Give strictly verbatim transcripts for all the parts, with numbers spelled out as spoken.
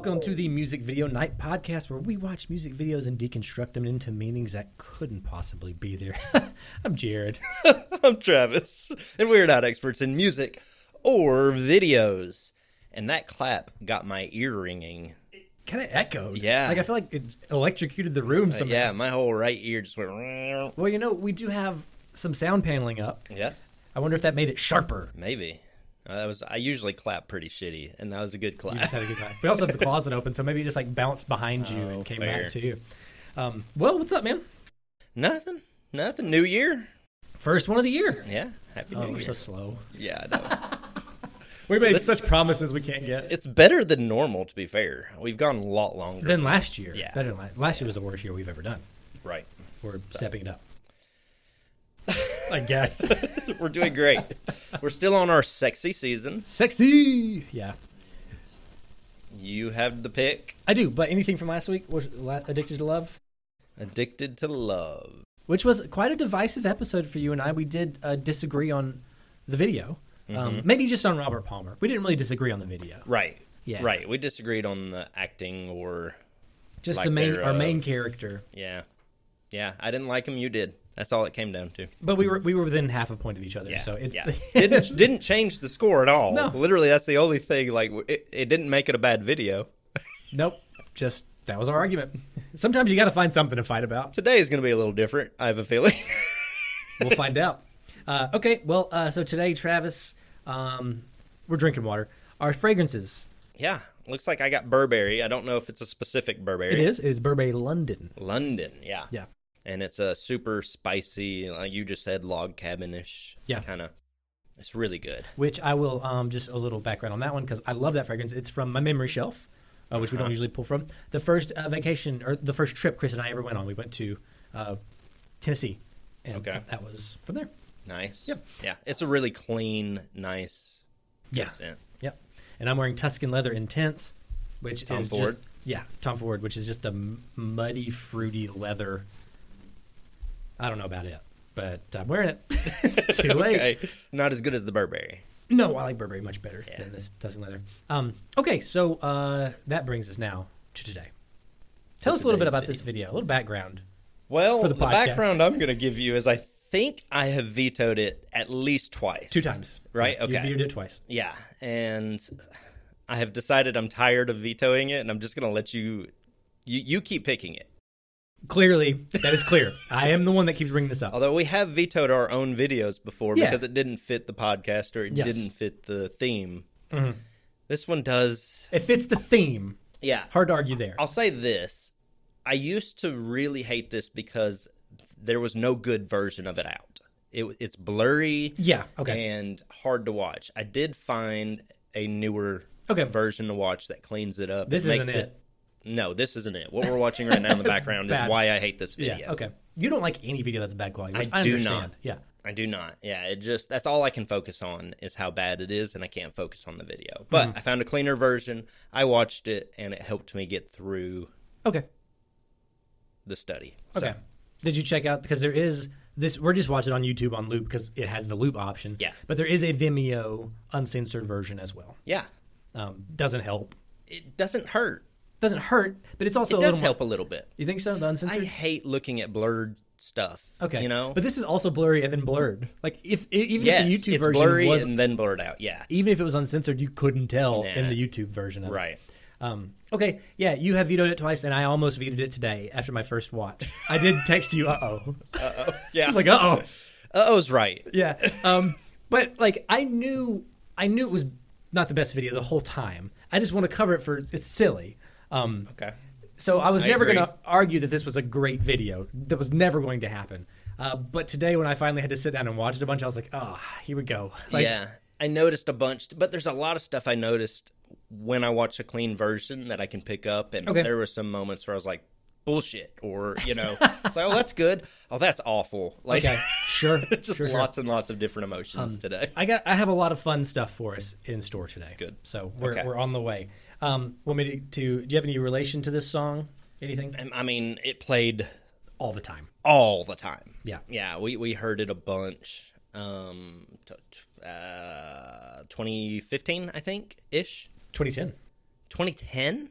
Welcome to the Music Video Night podcast, where we watch music videos and deconstruct them into meanings that couldn't possibly be there. I'm Jared. I'm Travis, and we're not experts in music or videos. And that clap got my ear ringing. It kind of echoed. Yeah. Like, I feel like it electrocuted the room somehow. Uh, yeah, my whole right ear just went... Well, you know, we do have some sound paneling up. Yes. I wonder if that made it sharper. Maybe. Uh, that was. I usually clap pretty shitty, and that was a good clap. You just had a good time. We also have the closet open, so maybe it just like bounced behind you Oh, and came fair. back to you. Um, well, what's up, man? Nothing. Nothing. New year. First one of the year. Yeah. Happy Oh, New we're Year. so slow. Yeah, I know. We made This- such promises we can't get. It's better than normal, to be fair. We've gone a lot longer. Than last year. Yeah. Better than last. Last year was the worst year we've ever done. Right. We're stepping it up. I guess. We're doing great. We're still on our sexy season. Sexy. Yeah. You have the pick. I do, but anything from last week was La- Addicted to Love, Addicted to Love. which was quite a divisive episode for you and I. We did uh, disagree on the video. Um, Mm-hmm. maybe just on Robert Palmer. We didn't really disagree on the video. Right. Yeah. Right. We disagreed on the acting or Just Like the main, their, our uh, main character. yeah. Yeah. I didn't like him. You did. That's all it came down to. But we were we were within half a point of each other, Yeah. so it's yeah. didn't didn't change the score at all. No. Literally, that's the only thing. Like it, it didn't make it a bad video. nope. Just that was our argument. Sometimes you got to find something to fight about. Today is going to be a little different. I have a feeling. We'll find out. Uh, okay, well, uh, so today, Travis, um, we're drinking water. Our fragrances. Yeah. Looks like I got Burberry. I don't know if it's a specific Burberry. It is. It is Burberry London. London. Yeah. Yeah. And it's a super spicy, like you just said, log cabin-ish. Yeah. Kind of. It's really good. Which I will, um, just a little background on that one, because I love that fragrance. It's from my memory shelf, uh, which we don't Uh-huh. usually pull from. The first uh, vacation, or the first trip Chris and I ever went on, we went to uh, Tennessee. And Okay. that was from there. Nice. Yep. Yeah. It's a really clean, nice Yeah. scent. Yep. And I'm wearing Tuscan Leather Intense, which Tom is Ford? just, yeah, Tom Ford, which is just a m- muddy, fruity leather. I don't know about it, but I'm wearing it. It's too late. Okay. Not as good as the Burberry. No, I like Burberry much better Yeah. than this Tuscan Leather. Um, okay, so uh, that brings us now to today. Tell To us a little bit today's about this video, a little background. Well, For the the, podcast. background I'm going to give you is I think I have vetoed it at least twice. Two times. Right? Yeah, You Okay. viewed it twice. Yeah. And I have decided I'm tired of vetoing it, and I'm just going to let you, you, you keep picking it. Clearly, that is clear. I am the one that keeps bringing this up. Although we have vetoed our own videos before Yeah. because it didn't fit the podcast or it Yes. didn't fit the theme. Mhm. This one does. It fits the theme. Yeah. Hard to argue there. I'll say this. I used to really hate this because there was no good version of it out. It, it's blurry Yeah, okay. and hard to watch. I did find a newer Okay. version to watch that cleans it up. This makes isn't it. No, this isn't it. What we're watching right now in the background is bad. why I hate this video. Yeah, okay. You don't like any video that's bad quality, which I I, do understand. not. Yeah. I do not. Yeah, it just that's all I can focus on is how bad it is, and I can't focus on the video. But Mm-hmm. I found a cleaner version. I watched it, and it helped me get through Okay. the study. Okay. So, Did you check out, because there is this, we're just watching on YouTube on loop because it has the loop option. Yeah. But there is a Vimeo uncensored version as well. yeah, Um, doesn't help. it doesn't hurt. Doesn't hurt, but it's also It a does little help More, a little bit. you think so? The I uncensored? hate looking at blurred stuff. Okay. you know. But this is also blurry and then blurred. Like, if e- even yes, if the YouTube it's version blurry was, and then blurred out. Yeah, even if it was uncensored, you couldn't tell in Nah. the YouTube version of it. right. Um, okay, yeah, you have vetoed it twice, and I almost vetoed it today after my first watch. I did text you, uh-oh. Uh-oh. Yeah, I was like, uh-oh. uh-oh's right. Yeah. Um, but, like, I knew I knew it was not the best video the whole time. I just want to cover it for, it's silly. Um, Okay. so I was I never agree. going to argue that this was a great video. That was never going to happen. Uh, but today when I finally had to sit down and watch it a bunch, I was like, oh, here we go. Like, yeah, I noticed a bunch, but there's a lot of stuff I noticed when I watch a clean version that I can pick up, and Okay. there were some moments where I was like, bullshit, or, you know, it's like, oh, that's good. Oh, that's awful. Like, Okay, sure. just sure, sure. lots and lots of different emotions today. I got. I have a lot of fun stuff for us in store today. Good. So we're Okay. we're on the way. Um, want me to, to? Do you have any relation to this song? Anything? And, I mean, it played All the time. all the time. Yeah. Yeah, we, we heard it a bunch. Um, t- t- uh, twenty fifteen, I think, ish. twenty ten. twenty ten?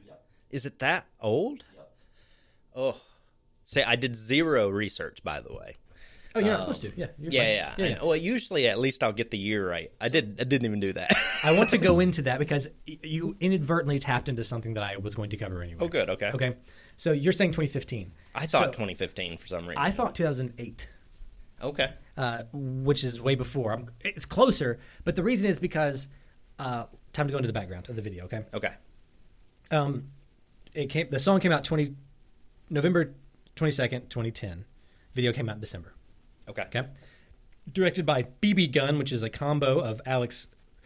Is it that old? Yep. Oh, say I did zero research, by the way. Oh, you're not um, supposed to. Yeah. You're yeah, fine. yeah, yeah, yeah. Well, usually at least I'll get the year right. I did. I didn't even do that. I want to go into that because you inadvertently tapped into something that I was going to cover anyway. Oh, good. Okay. Okay. So you're saying twenty fifteen. I thought so, twenty fifteen for some reason. I thought two thousand eight. Okay. Uh, which is way before. I'm, it's closer, but the reason is because uh, time to go into the background of the video. Okay. Okay. Um, it came. The song came out twenty November twenty second, twenty ten. Video came out in December. Okay. Okay. Directed by B B Gunn, which is a combo of Alex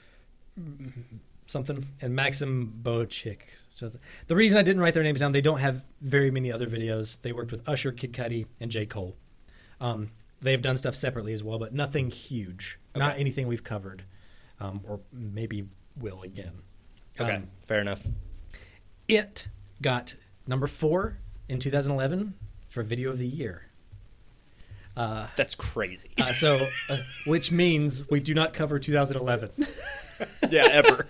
something and Maxim Bochik. So the reason I didn't write their names down, they don't have very many other videos. They worked with Usher, Kid Cudi, and J. Cole. Um, they've done stuff separately as well, but nothing huge. Okay. Not anything we've covered, um, or maybe will again. Okay, um, fair enough. It got number four in two thousand eleven for Video of the Year. Uh, That's crazy. uh, so, uh, which means we do not cover two thousand eleven. Yeah, ever.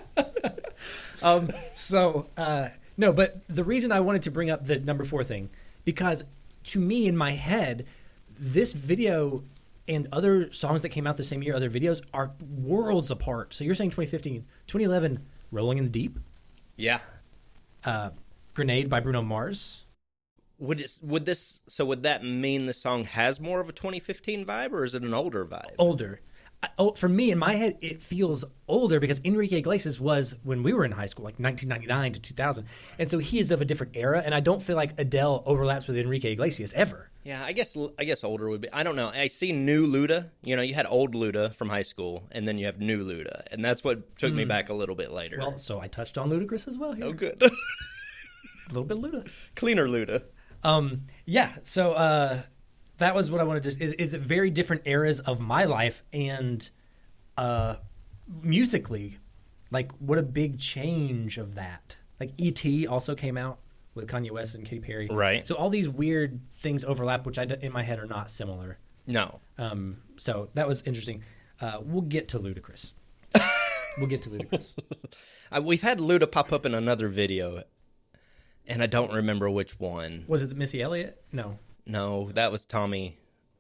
um, so, uh, no, but the reason I wanted to bring up the number four thing, because to me in my head, this video and other songs that came out the same year, other videos, are worlds apart. So you're saying twenty fifteen, twenty eleven, Rolling in the Deep? Yeah. Uh, Grenade by Bruno Mars? Would it, would this so would that mean the song has more of a twenty fifteen vibe, or is it an older vibe? Older. I, oh, for me, in my head, it feels older because Enrique Iglesias was when we were in high school, like nineteen ninety-nine to two thousand. And so he is of a different era, and I don't feel like Adele overlaps with Enrique Iglesias ever. Yeah, I guess I guess older would be. I don't know. I see new Luda. You know, you had old Luda from high school, and then you have new Luda, and that's what took mm. me back a little bit later. Well, so I touched on Ludacris as well here. Oh, good. A little bit Luda. Cleaner Luda. Um, yeah, so uh, that was what I wanted to is is it very different eras of my life, and uh, musically, like what a big change of that. Like E T also came out with Kanye West and Katy Perry. Right. So all these weird things overlap, which I in my head are not similar. No. Um, so that was interesting. Uh, we'll get to Ludacris. We'll get to Ludacris. uh, we've had Luda pop up in another video. And I don't remember which one. Was it Missy Elliott? No. No, that was Tommy.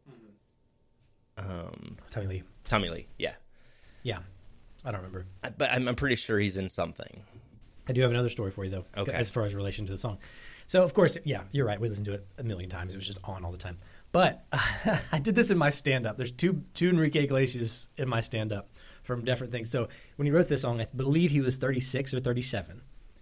Um, Tommy Lee. Tommy Lee, yeah. Yeah. I don't remember. I, but I'm, I'm pretty sure he's in something. I do have another story for you, though, okay. as far as relation to the song. So, of course, yeah, you're right. We listened to it a million times. It was just on all the time. But uh, I did this in my stand-up. There's two two Enrique Iglesias in my stand-up from different things. So when he wrote this song, I believe he was thirty-six or thirty-seven.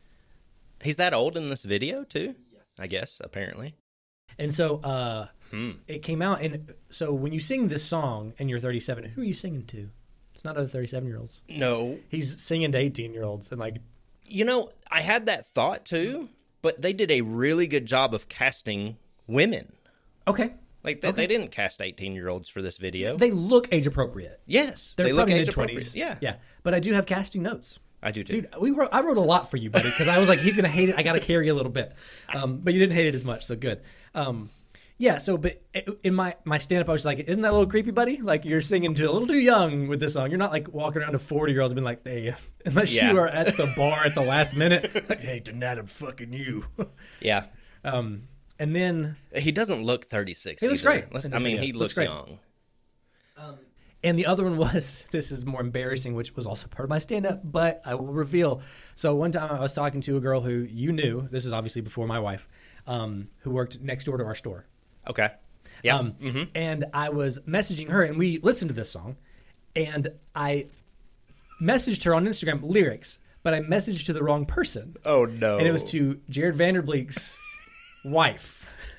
He's that old in this video, too? Yes. I guess, apparently. And so uh, hmm. it came out. And so when you sing this song and you're thirty-seven, who are you singing to? It's not other thirty-seven-year-olds. No. He's singing to eighteen-year-olds. And like, you know, I had that thought, too, but they did a really good job of casting women. Okay. Like, they, okay. they didn't cast eighteen-year-olds for this video. They look age-appropriate. Yes. They're they probably look mid-twenties. Yeah. Yeah. But I do have casting notes. I do too. Dude, we wrote, I wrote a lot for you, buddy, because I was like, he's going to hate it. I got to carry a little bit. Um, but you didn't hate it as much, so good. Um, yeah, so, but in my, my stand-up, I was like, isn't that a little creepy, buddy? Like, you're singing to a little too young with this song. You're not, like, walking around to forty-year-olds and being like, hey, unless yeah. you are at the bar at the last minute, like, hey, tonight I'm fucking you. Yeah. Um, and then... He doesn't look thirty-six He looks either. great. I mean, he looks, looks young. Um, And the other one was, this is more embarrassing, which was also part of my stand-up, but I will reveal. So one time I was talking to a girl who you knew, this is obviously before my wife, um, who worked next door to our store. Okay. Yeah. Um, mm-hmm. And I was messaging her, and we listened to this song, and I messaged her on Instagram lyrics, but I messaged to the wrong person. Oh, no. And it was to Jared Vanderbleek's wife.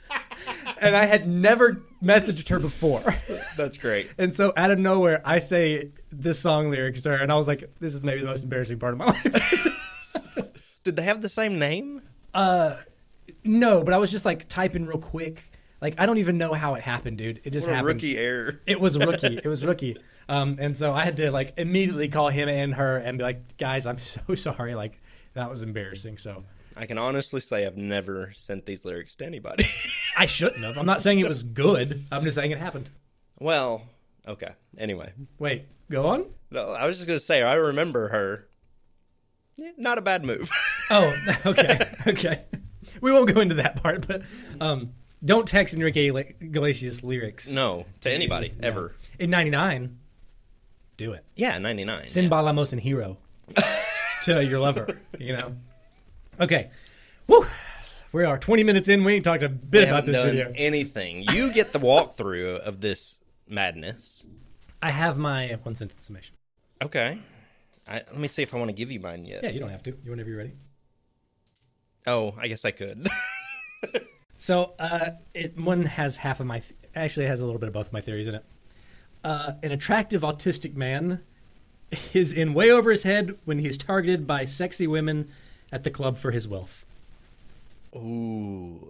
And I had never messaged her before. That's great. And so out of nowhere, I say this song lyrics to her, and I was like, this is maybe the most embarrassing part of my life. Did they have the same name? Uh, no, but I was just like typing real quick. Like, I don't even know how it happened, dude. It just what a happened. Rookie error. It was rookie. It was rookie. Um, and so I had to like immediately call him and her and be like, guys, I'm so sorry. Like, that was embarrassing. So I can honestly say I've never sent these lyrics to anybody. I shouldn't have. I'm not saying it was good. I'm just saying it happened. Well, okay. Anyway. Wait, go on? No, I was just going to say, I remember her. Yeah, not a bad move. Oh, okay, okay. We won't go into that part, but um, don't text Enrique Iglesias lyrics. No, to anybody, yeah. ever. In ninety-nine, do it. Yeah, ninety-nine. Send yeah. Balamos and Hero to your lover, you know. Okay. Woo! We are twenty minutes in. We ain't talked a bit We about haven't this done video. anything. You get the walkthrough of this madness. I have my one sentence summation. Okay. I, let me see if I want to give you mine yet. Yeah, you don't have to. You whenever you're ready. Oh, I guess I could. So, uh, it, one has half of my... Th- actually, it has a little bit of both of my theories in it. Uh, an attractive autistic man is in way over his head when he's targeted by sexy women at the club for his wealth. Ooh.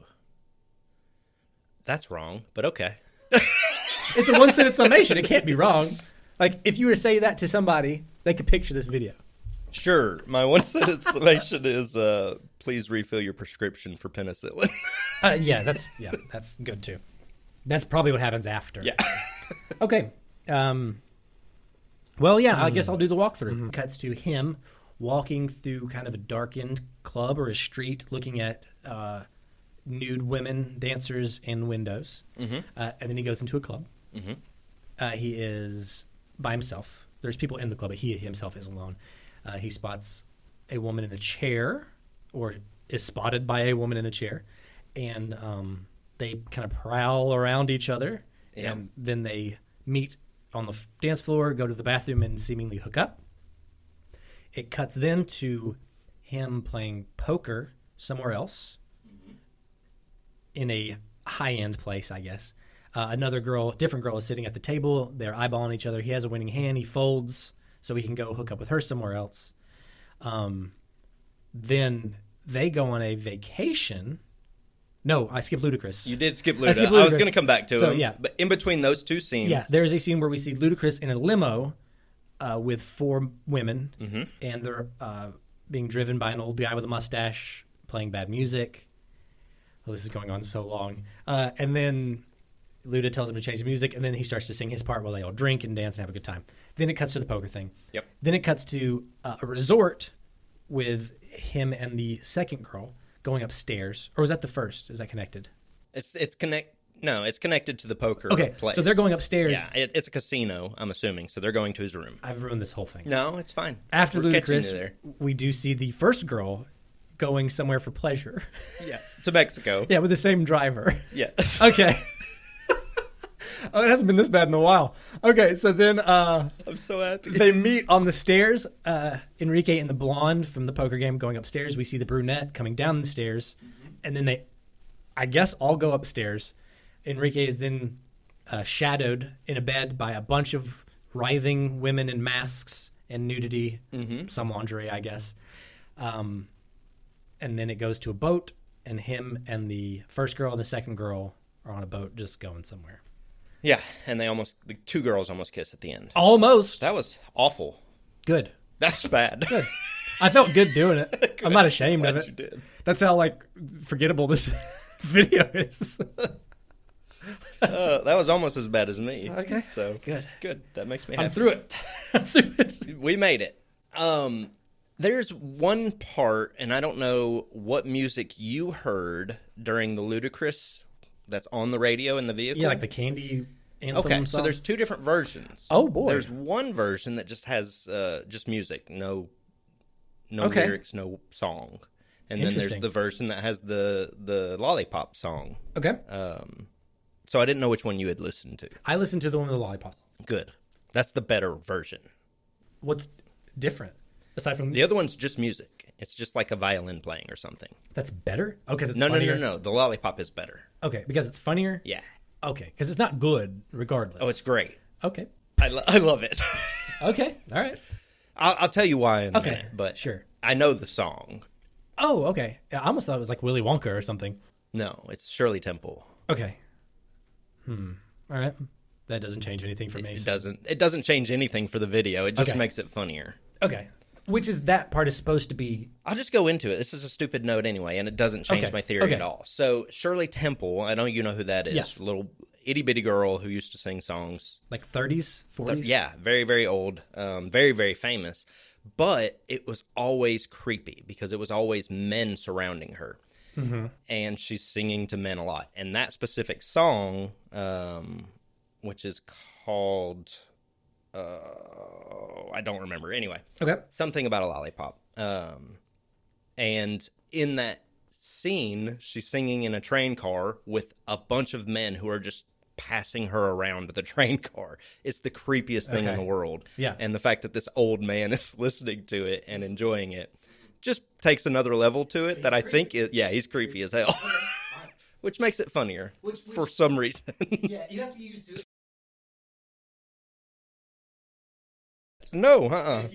That's wrong, but okay. It's a one-sentence summation. It can't be wrong. Like, if you were to say that to somebody, they could picture this video. Sure. My one sentence summation is, uh, please refill your prescription for penicillin. Uh, yeah, that's yeah, that's good too. That's probably what happens after. Yeah. Okay. Um, well, yeah, I guess I'll do the walkthrough. Mm-hmm. Cuts to him walking through kind of a darkened club or a street, looking at uh, nude women, dancers, and windows. Mm-hmm. Uh, and then he goes into a club. Mm-hmm. Uh, he is by himself. There's people in the club, but he himself is alone. Uh, he spots a woman in a chair, or is spotted by a woman in a chair, and um, they kind of prowl around each other, yeah. and then they meet on the f- dance floor, go to the bathroom, and seemingly hook up. It cuts then to him playing poker somewhere else, mm-hmm. in a high-end place, I guess. Uh, another girl, different girl, is sitting at the table. They're eyeballing each other. He has a winning hand. He folds so he can go hook up with her somewhere else. Um, then they go on a vacation. No, I skipped Ludacris. You did skip Luda. I, I, skipped was Ludacris. going to come back to so, him. Yeah. But in between those two scenes. Yeah, there's a scene where we see Ludacris in a limo uh, with four women, mm-hmm. and they're uh, being driven by an old guy with a mustache playing bad music. Well, this is going on so long. Uh, and then Luda tells him to change the music, and then he starts to sing his part while they all drink and dance and have a good time. Then it cuts to the poker thing. Yep. Then it cuts to uh, a resort with him and the second girl going upstairs. Or was that the first? Is that connected? It's it's connect. No, it's connected to the poker Okay, place. so they're going upstairs. Yeah, it, it's a casino, I'm assuming. So they're going to his room. I've ruined this whole thing. No, it's fine. After We're catching you Ludacris, there. we do see the first girl going somewhere for pleasure. Yeah, to Mexico. Yeah, with the same driver. Yeah. Okay. Oh, it hasn't been this bad in a while. Okay, so then uh, I'm so happy. they meet on the stairs. Uh, Enrique and the blonde from the poker game going upstairs. We see the brunette coming down the stairs. Mm-hmm. And then they, I guess, all go upstairs. Enrique is then uh, shadowed in a bed by a bunch of writhing women in masks and nudity, mm-hmm. some lingerie, I guess. Um, and then it goes to a boat, and him and the first girl and the second girl are on a boat just going somewhere. Yeah, and they almost, the two girls almost kiss at the end. Almost. That was awful. Good. That's bad. Good. I felt good doing it. I'm not ashamed of it. You did. That's how, like, forgettable this video is. uh, that was almost as bad as me. Okay. So good. Good. That makes me happy. I'm through it. I'm through it. We made it. Um, there's one part, and I don't know what music you heard during the Ludacris that's on the radio in the vehicle. Yeah, like the Candy anthem Okay, song. so there's two different versions. Oh, boy. There's one version that just has uh, just music, no no Okay. lyrics, no song. And then there's Interesting. the version that has the the lollipop song. Okay. Um, so I didn't know which one you had listened to. I listened to the one with the lollipop. Good. That's the better version. What's different? Aside from... The other one's just music. It's just like a violin playing or something. That's better? Oh, because it's No, no, funnier? no, no, no. The lollipop is better. Okay, because it's funnier? Yeah. Okay, because it's not good regardless. Oh, it's great. Okay. I, lo- I love it. Okay, all right. I'll, I'll tell you why in a Okay, minute, but sure. I know the song. Oh, okay. I almost thought it was like Willy Wonka or something. No, it's Shirley Temple. Okay. Hmm. All right. That doesn't change anything for me. It so- doesn't. It doesn't change anything for the video. It just Okay. makes it funnier. Okay. Which is that part is supposed to be... I'll just go into it. This is a stupid note anyway, and it doesn't change Okay. my theory Okay. at all. So Shirley Temple, I know you know who that is. Yes. Little itty bitty girl who used to sing songs. Like thirties, forties? Yeah, very very old, um, very very famous. but it was always creepy because it was always men surrounding her. Mm-hmm. And she's singing to men a lot. And that specific song, um, which is called, uh, I don't remember. Anyway, Okay. something about a lollipop. Um, and in that scene, she's singing in a train car with a bunch of men who are just passing her around the train car. It's the creepiest thing Okay. in the world. Yeah. And the fact that this old man is listening to it and enjoying it just takes another level to it that I think is, yeah, he's creepy as hell. Which makes it funnier Which- which- for some reason. Yeah, you have to use. No, uh-uh.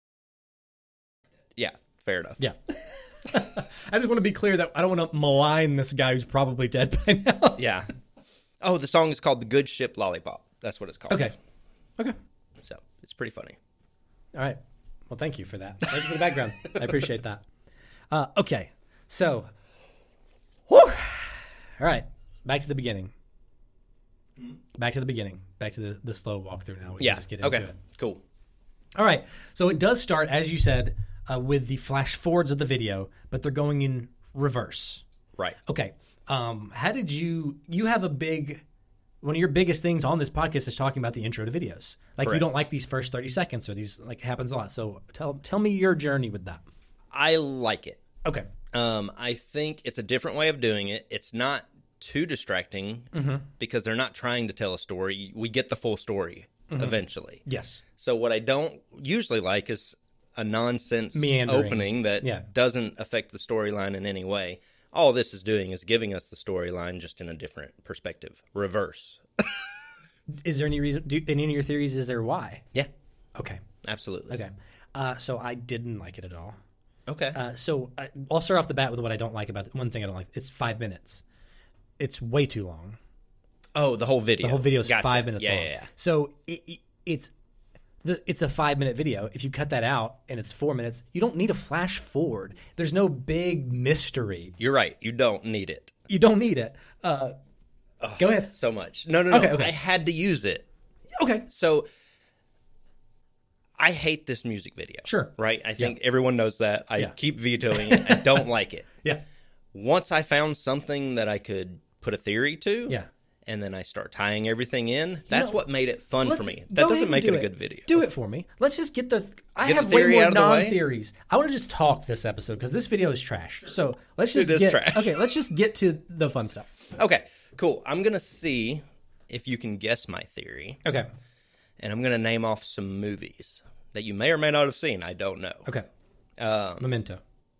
Yeah, fair enough. Yeah. I just want to be clear that I don't want to malign this guy who's probably dead by now. Yeah. Oh, the song is called The Good Ship Lollipop. That's what it's called. Okay. Okay. So, it's pretty funny. All right. Well, thank you for that. Thank you for the background. I appreciate that. Uh, okay. So, whew. All right. Back to the beginning. Back to the beginning. Back to the, the slow walkthrough now. We can Yeah. just get into Okay. it. Cool. All right. So it does start, as you said, uh, with the flash forwards of the video, but they're going in reverse. Right. Okay. Um, how did you, you have a big, one of your biggest things on this podcast is talking about the intro to videos. Like you Correct. don't like these first thirty seconds or these, like it happens a lot. So tell, tell me your journey with that. I like it. Okay. Um, I think it's a different way of doing it. It's not too distracting Mm-hmm. because they're not trying to tell a story. We get the full story Mm-hmm. eventually. Yes. So what I don't usually like is a nonsense Meandering. opening that Yeah. doesn't affect the storyline in any way. All this is doing is giving us the storyline just in a different perspective. Reverse. Is there any reason, do, in any of your theories, is there why? Yeah, Okay. absolutely. Okay. Uh, so I didn't like it at all. Okay. Uh, so I, I'll start off the bat with what I don't like about it. One thing I don't like. It's five minutes. It's way too long. oh, the whole video. The whole video is Gotcha. five minutes yeah, long. Yeah, yeah. So it, it, it's the it's a five minute video. If you cut that out and it's four minutes, you don't need a flash forward. There's no big mystery. You're right. You don't need it. You don't need it. Uh, go ahead. So much. No, no, no. Okay, okay. I had to use it. Okay. So I hate this music video. Sure. Right? I think everyone knows that. I Yeah. keep vetoing it. I don't like it. Yeah. Once I found something that I could put a theory to, Yeah. and then I start tying everything in, that's know, what made it fun for Let's me. go That ahead doesn't and make do it a good video. Do it for me. Let's just get the. I Get the have way theory more out of the way? non-theories. I want to just talk this episode because this video is trash. So let's just It is get. trash. Okay, let's just get to the fun stuff. Okay, cool. I'm going to see if you can guess my theory, Okay. and I'm going to name off some movies that you may or may not have seen. I don't know. Okay. Um, Memento.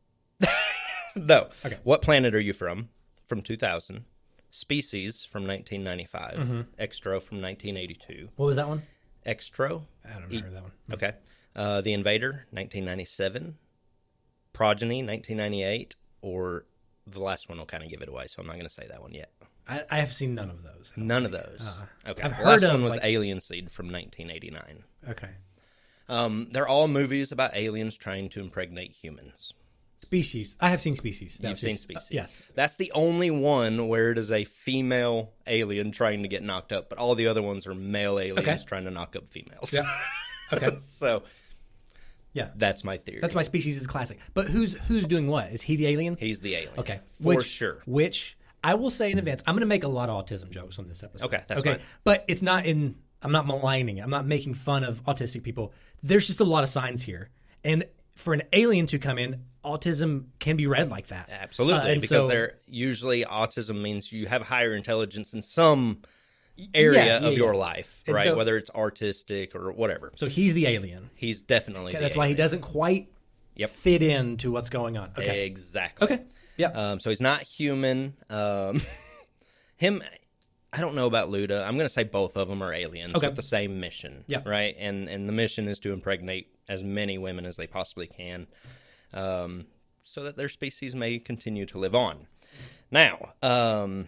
no. Okay. What Planet Are You From? From two thousand. Species from nineteen ninety-five. Mm-hmm. Extro from nineteen eighty-two. What was that one? Extro. I don't remember that one. Okay. Uh, The Invader, nineteen ninety-seven. Progeny, nineteen ninety-eight. Or the last one will kind of give it away, so I'm not going to say that one yet. I, I have seen none of those. None of those. okay. I've the heard last of, one was like- Alien Seed from nineteen eighty-nine. Okay. Um, they're all movies about aliens trying to impregnate humans. Species. I have seen Species. You've That's seen just- Species. yes. That's the only one where it is a female alien trying to get knocked up, but all the other ones are male aliens Okay. trying to knock up females. Yeah. Okay. So Yeah. that's my theory. That's why Species is classic. But who's who's doing what? Is he the alien? He's the alien. Okay. For which, sure. Which I will say in advance, I'm going to make a lot of autism jokes on this episode. Okay, that's okay. fine. But it's not in. I'm not maligning it. I'm not making fun of autistic people. There's just a lot of signs here, and for an alien to come in, autism can be read like that. Absolutely, Uh, and because so- they're usually autism means you have higher intelligence in some area Yeah, yeah, of your yeah. life, And right? so- Whether it's artistic or whatever. So he's the alien. He's definitely. Okay, the that's why he alien. doesn't quite Yep. fit into what's going on. Okay. Exactly. Okay. Yeah. Um, so he's not human. Um, him, I don't know about Luda. I'm going to say both of them are aliens Okay. with the same mission. Yeah. Right. And and the mission is to impregnate as many women as they possibly can, um, so that their species may continue to live on. Now, um,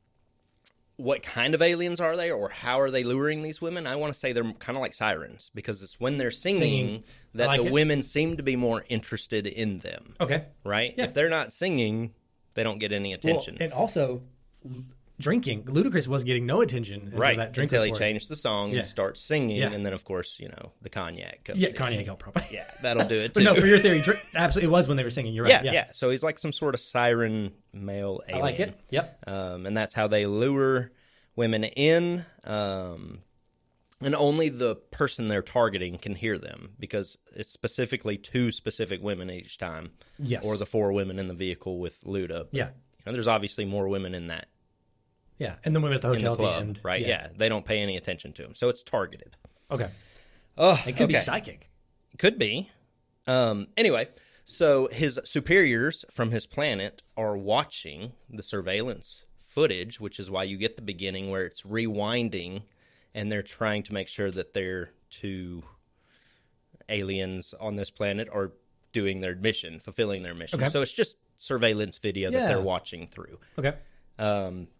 what kind of aliens are they, or how are they luring these women? I want to say they're kind of like sirens, because it's when they're singing, Singing. I that like the it. women seem to be more interested in them. Okay. Right? Yeah. If they're not singing, they don't get any Well, attention. and also, drinking. Ludacris was getting no attention until right that drink until he was poured. changed the song Yeah. and starts singing, Yeah. and then of course you know the cognac comes Yeah, in. Kanye helped probably. Yeah, that'll do it But too. no, for your theory, drink, absolutely it was when they were singing. You're right. yeah, Yeah, yeah, So he's like some sort of siren male I alien. like it. Yep. Um, and that's how they lure women in. Um, and only the person they're targeting can hear them because it's specifically two specific women each time. Yes. Or the four women in the vehicle with Luda. But, Yeah. You know, there's obviously more women in that Yeah, and then we went at the in hotel the club, at the end. right? Yeah. They don't pay any attention to them, so it's targeted. Okay. Oh, It could be okay. psychic. Could be. Um, anyway, so his superiors from his planet are watching the surveillance footage, which is why you get the beginning where it's rewinding and they're trying to make sure that their two aliens on this planet are doing their mission, fulfilling their mission. Okay. So it's just surveillance video that Yeah. they're watching through. Okay. Um,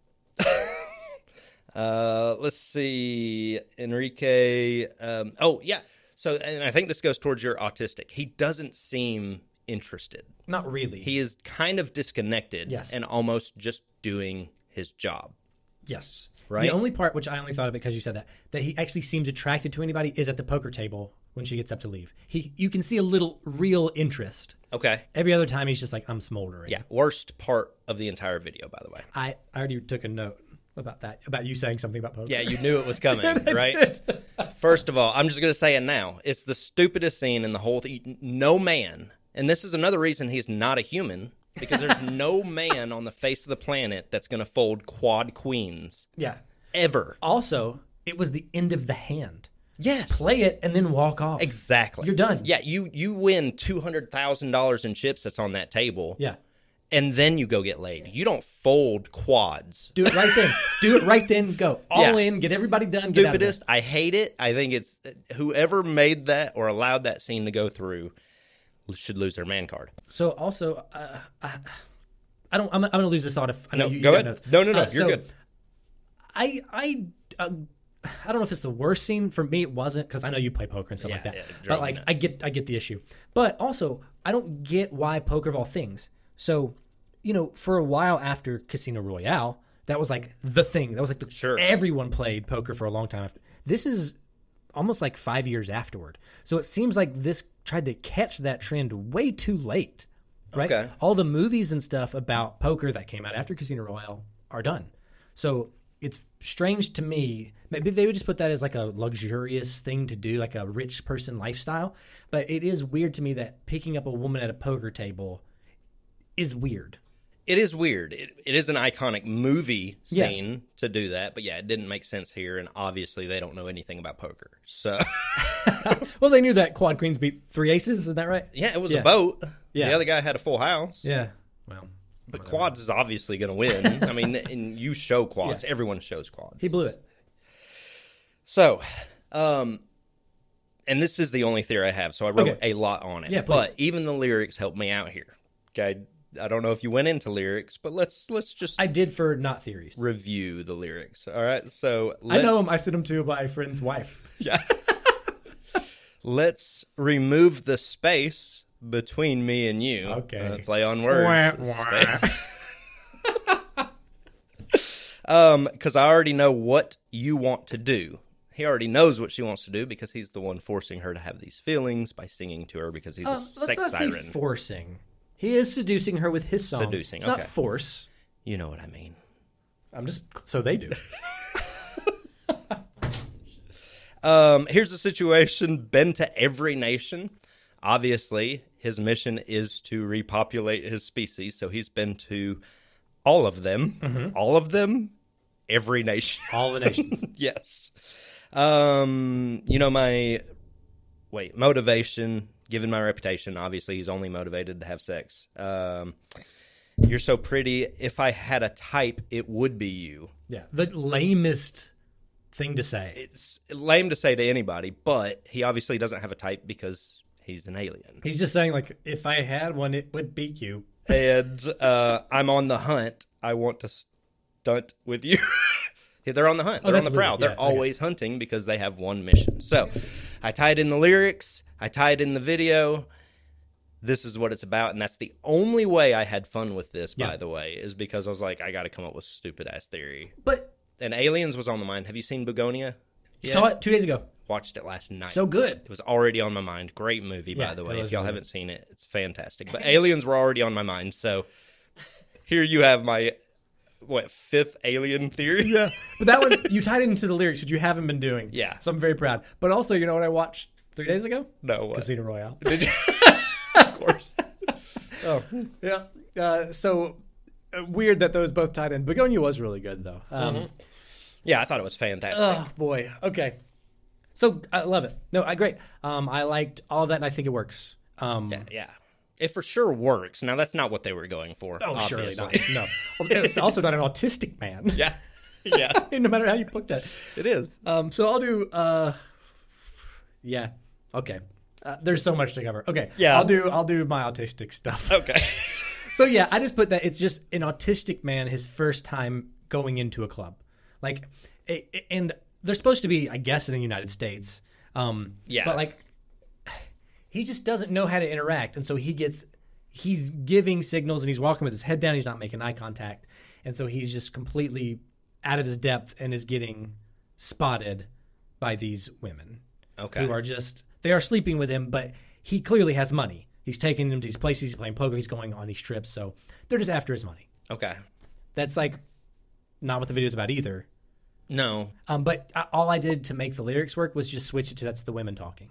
uh, let's see, Enrique. Um, oh, yeah. So, and I think this goes towards your autistic. He doesn't seem interested. Not really. He is kind of disconnected Yes. and almost just doing his job. Yes. Right? The only part, which I only thought of because you said that, that he actually seems attracted to anybody is at the poker table when she gets up to leave. He, you can see a little real interest. Okay. Every other time he's just like, I'm smoldering. Yeah. Worst part of the entire video, by the way. I, I already took a note about that, about you saying something about poker. Yeah, you knew it was coming, I right? did. First of all, I'm just going to say it now. It's the stupidest scene in the whole thing. No man, and this is another reason he's not a human, because there's no man on the face of the planet that's going to fold quad queens Yeah. ever. Also, it was the end of the hand. Yes. Play it and then walk off. Exactly. You're done. Yeah, you, you win two hundred thousand dollars in chips that's on that table, Yeah. and then you go get laid. You don't fold quads. Do it right then. Do it right then. Go all Yeah. in. Get everybody done. Get out of there. Stupidest. I hate it. I think it's whoever made that or allowed that scene to go through should lose their man card. So also, uh, I, I don't. I'm, I'm going to lose this thought if I know No, you, you go got ahead. notes. No, no, no. Uh, You're so good. I I uh, I don't know if it's the worst scene for me. It wasn't because I know you play poker and stuff Yeah, like that. yeah, it drove but me like nuts. I get I get the issue. But also I don't get why poker of all things. So you know, for a while after Casino Royale, that was like the thing. That was like the, Sure. everyone played poker for a long time. After this is almost like five years afterward. So it seems like this tried to catch that trend way too late. Right? Okay. All the movies and stuff about poker that came out after Casino Royale are done. So it's strange to me. Maybe they would just put that as like a luxurious thing to do, like a rich person lifestyle. But it is weird to me that picking up a woman at a poker table is weird. It is weird. It, it is an iconic movie Yeah. scene to do that, but yeah, it didn't make sense here, and obviously they don't know anything about poker. So, Well, they knew that quad queens beat three aces. Is that right? yeah, it was Yeah. a boat. Yeah. The other guy had a full house. Yeah. Well, But quads is obviously going to win. I mean, and you show quads. Yeah. Everyone shows quads. he blew it. So, um, and this is the only theory I have, so I wrote Okay. a lot on it. Yeah, please. but even the lyrics help me out here. Okay, I don't know if you went into lyrics, but let's let's just I did for not theories. review the lyrics. All right, so I let's, know him. I sent him to my friend's wife. Yeah. Let's remove the space between me and you. Okay. Uh, play on words. Wah, wah. Space. um, because I already know what you want to do. He already knows what she wants to do because he's the one forcing her to have these feelings by singing to her because he's Um, a let's sex not say siren. forcing. He is seducing her with his song. Seducing, It's not okay. force. You know what I mean. I'm just so they do. Um, here's the situation. Been to every nation. Obviously, his mission is to repopulate his species, so he's been to all of them. Mm-hmm. All of them? Every nation. All the nations. Yes. Um, you know, my, wait, motivation, given my reputation, obviously he's only motivated to have sex. Um, you're so pretty. If I had a type, it would be you. Yeah, the lamest thing to say. It's lame to say to anybody, but he obviously doesn't have a type because he's an alien. He's just saying like, if I had one, it would beat you. And uh, I'm on the hunt. I want to stunt with you. They're on the hunt. Oh, They're on that's the prowl. the movie. They're Yeah, okay. always hunting because they have one mission. So I tied in the lyrics. I tied in the video. this is what it's about, and that's the only way I had fun with this, Yeah. by the way, is because I was like, I got to come up with stupid-ass theory. But And Aliens was on the mind. Have you seen Begonia? Yeah. saw it two days ago. Watched it last night. So good. It was already on my mind. Great movie, Yeah, by the it way. was If y'all really haven't seen it, it's fantastic. But Aliens were already on my mind, so here you have my, what, fifth Alien theory? Yeah. But that one, you tied it into the lyrics, which you haven't been doing. Yeah. So I'm very proud. But also, you know what I watched three days ago? No, what? Casino Royale. Did you? Of course. Oh, yeah. Uh, so uh, weird that those both tied in. Begonia was really good, though. Um, Mm-hmm. Yeah, I thought it was fantastic. Oh, boy. Okay. So I love it. No, I great. Um, I liked all of that, and I think it works. Um, Yeah, yeah. It for sure works. Now, that's not what they were going for. Oh, surely obviously. not. No. Well, it's also not an autistic man. Yeah. Yeah, No matter how you put that. it is. Um, so I'll do. Uh, yeah. Okay. Uh, there's so much to cover. Okay. Yeah. I'll do. I'll do my autistic stuff. Okay. So yeah, I just put that it's just an autistic man his first time going into a club, like, it, it- and they're supposed to be, I guess, in the United States. Um, Yeah. But like, he just doesn't know how to interact, and so he gets. He's giving signals and he's walking with his head down. He's not making eye contact, and so he's just completely out of his depth and is getting spotted by these women Okay. who are just they are sleeping with him, but he clearly has money. He's taking them to these places. He's playing poker. He's going on these trips, so they're just after his money. Okay. That's like not what the video's about either. No. Um, but I, all I did to make the lyrics work was just switch it to that's the women talking.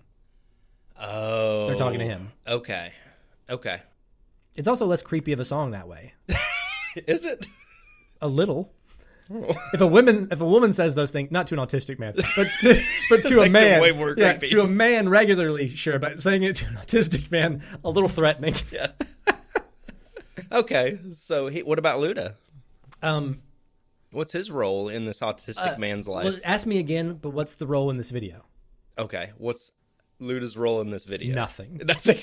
Oh. They're talking to him. Okay. Okay. It's also less creepy of a song that way. Is it? A little. If a woman if a woman says those things, not to an autistic man, but to, but to a Makes it man, way more yeah, creepy. to a man regularly, sure, but saying it to an autistic man, a little threatening. Yeah. Okay. So, he, what about Luda? Um, What's his role in this autistic man's life? well, ask me again, but what's the role in this video? Okay. What's Luda's role in this video? Nothing. Nothing.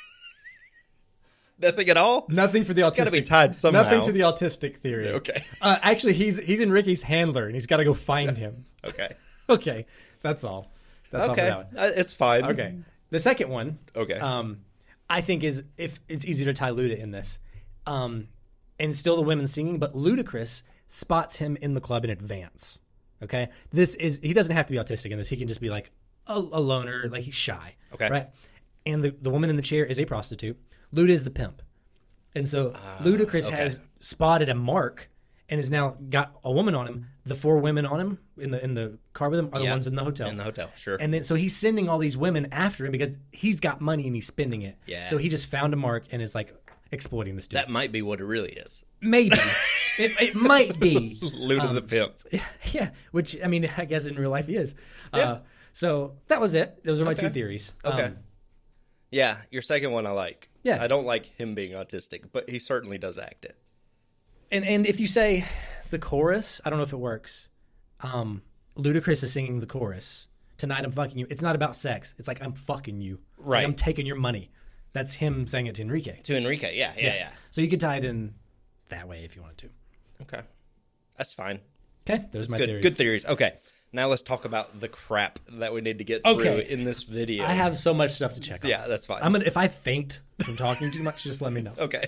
Nothing at all? Nothing for the autistic. gotta be tied somehow. Nothing to the autistic theory. Okay. Uh, actually, he's he's Enrique's handler, and he's got to go find him. Okay. Okay, that's all. That's Okay. all for that Uh, it's fine. one. Okay, the second one. Okay. Um, I think is if it's easier to tie Luda in this, um, and still the women singing, but Ludacris spots him in the club in advance. Okay, this is he doesn't have to be autistic in this. He can just be like a, a loner, like he's shy. Okay. right. And the the woman in the chair is a prostitute. Luda is the pimp, and so Ludacris okay. has spotted a mark and has now got a woman on him. The four women on him in the in the car with him are the Yeah. ones in the hotel. In the hotel, sure. And then so he's sending all these women after him because he's got money and he's spending it. Yeah. So he just found a mark and is like exploiting this dude. that might be what it really is. Maybe. it, it might be. Luda Um, the pimp. Yeah. Which, I mean, I guess in real life he is. Uh, so that was it. Those are my Okay. two theories. Okay. Um, Yeah, your second one I like. Yeah. I don't like him being autistic, but he certainly does act it. and, and if you say the chorus, I don't know if it works. Um, Ludacris is singing the chorus. Tonight I'm fucking you. It's not about sex. It's like I'm fucking you. Like, Right. I'm taking your money. That's him saying it to Enrique. To Enrique, yeah, yeah, yeah. So you could tie it in that way if you wanted to. Okay. That's fine. Okay, those are my Good theories. good theories. Okay. Now let's talk about the crap that we need to get Okay. through in this video. I have so much stuff to check off. Yeah, that's fine. I'm gonna if I faint from talking too much, just let me know. Okay.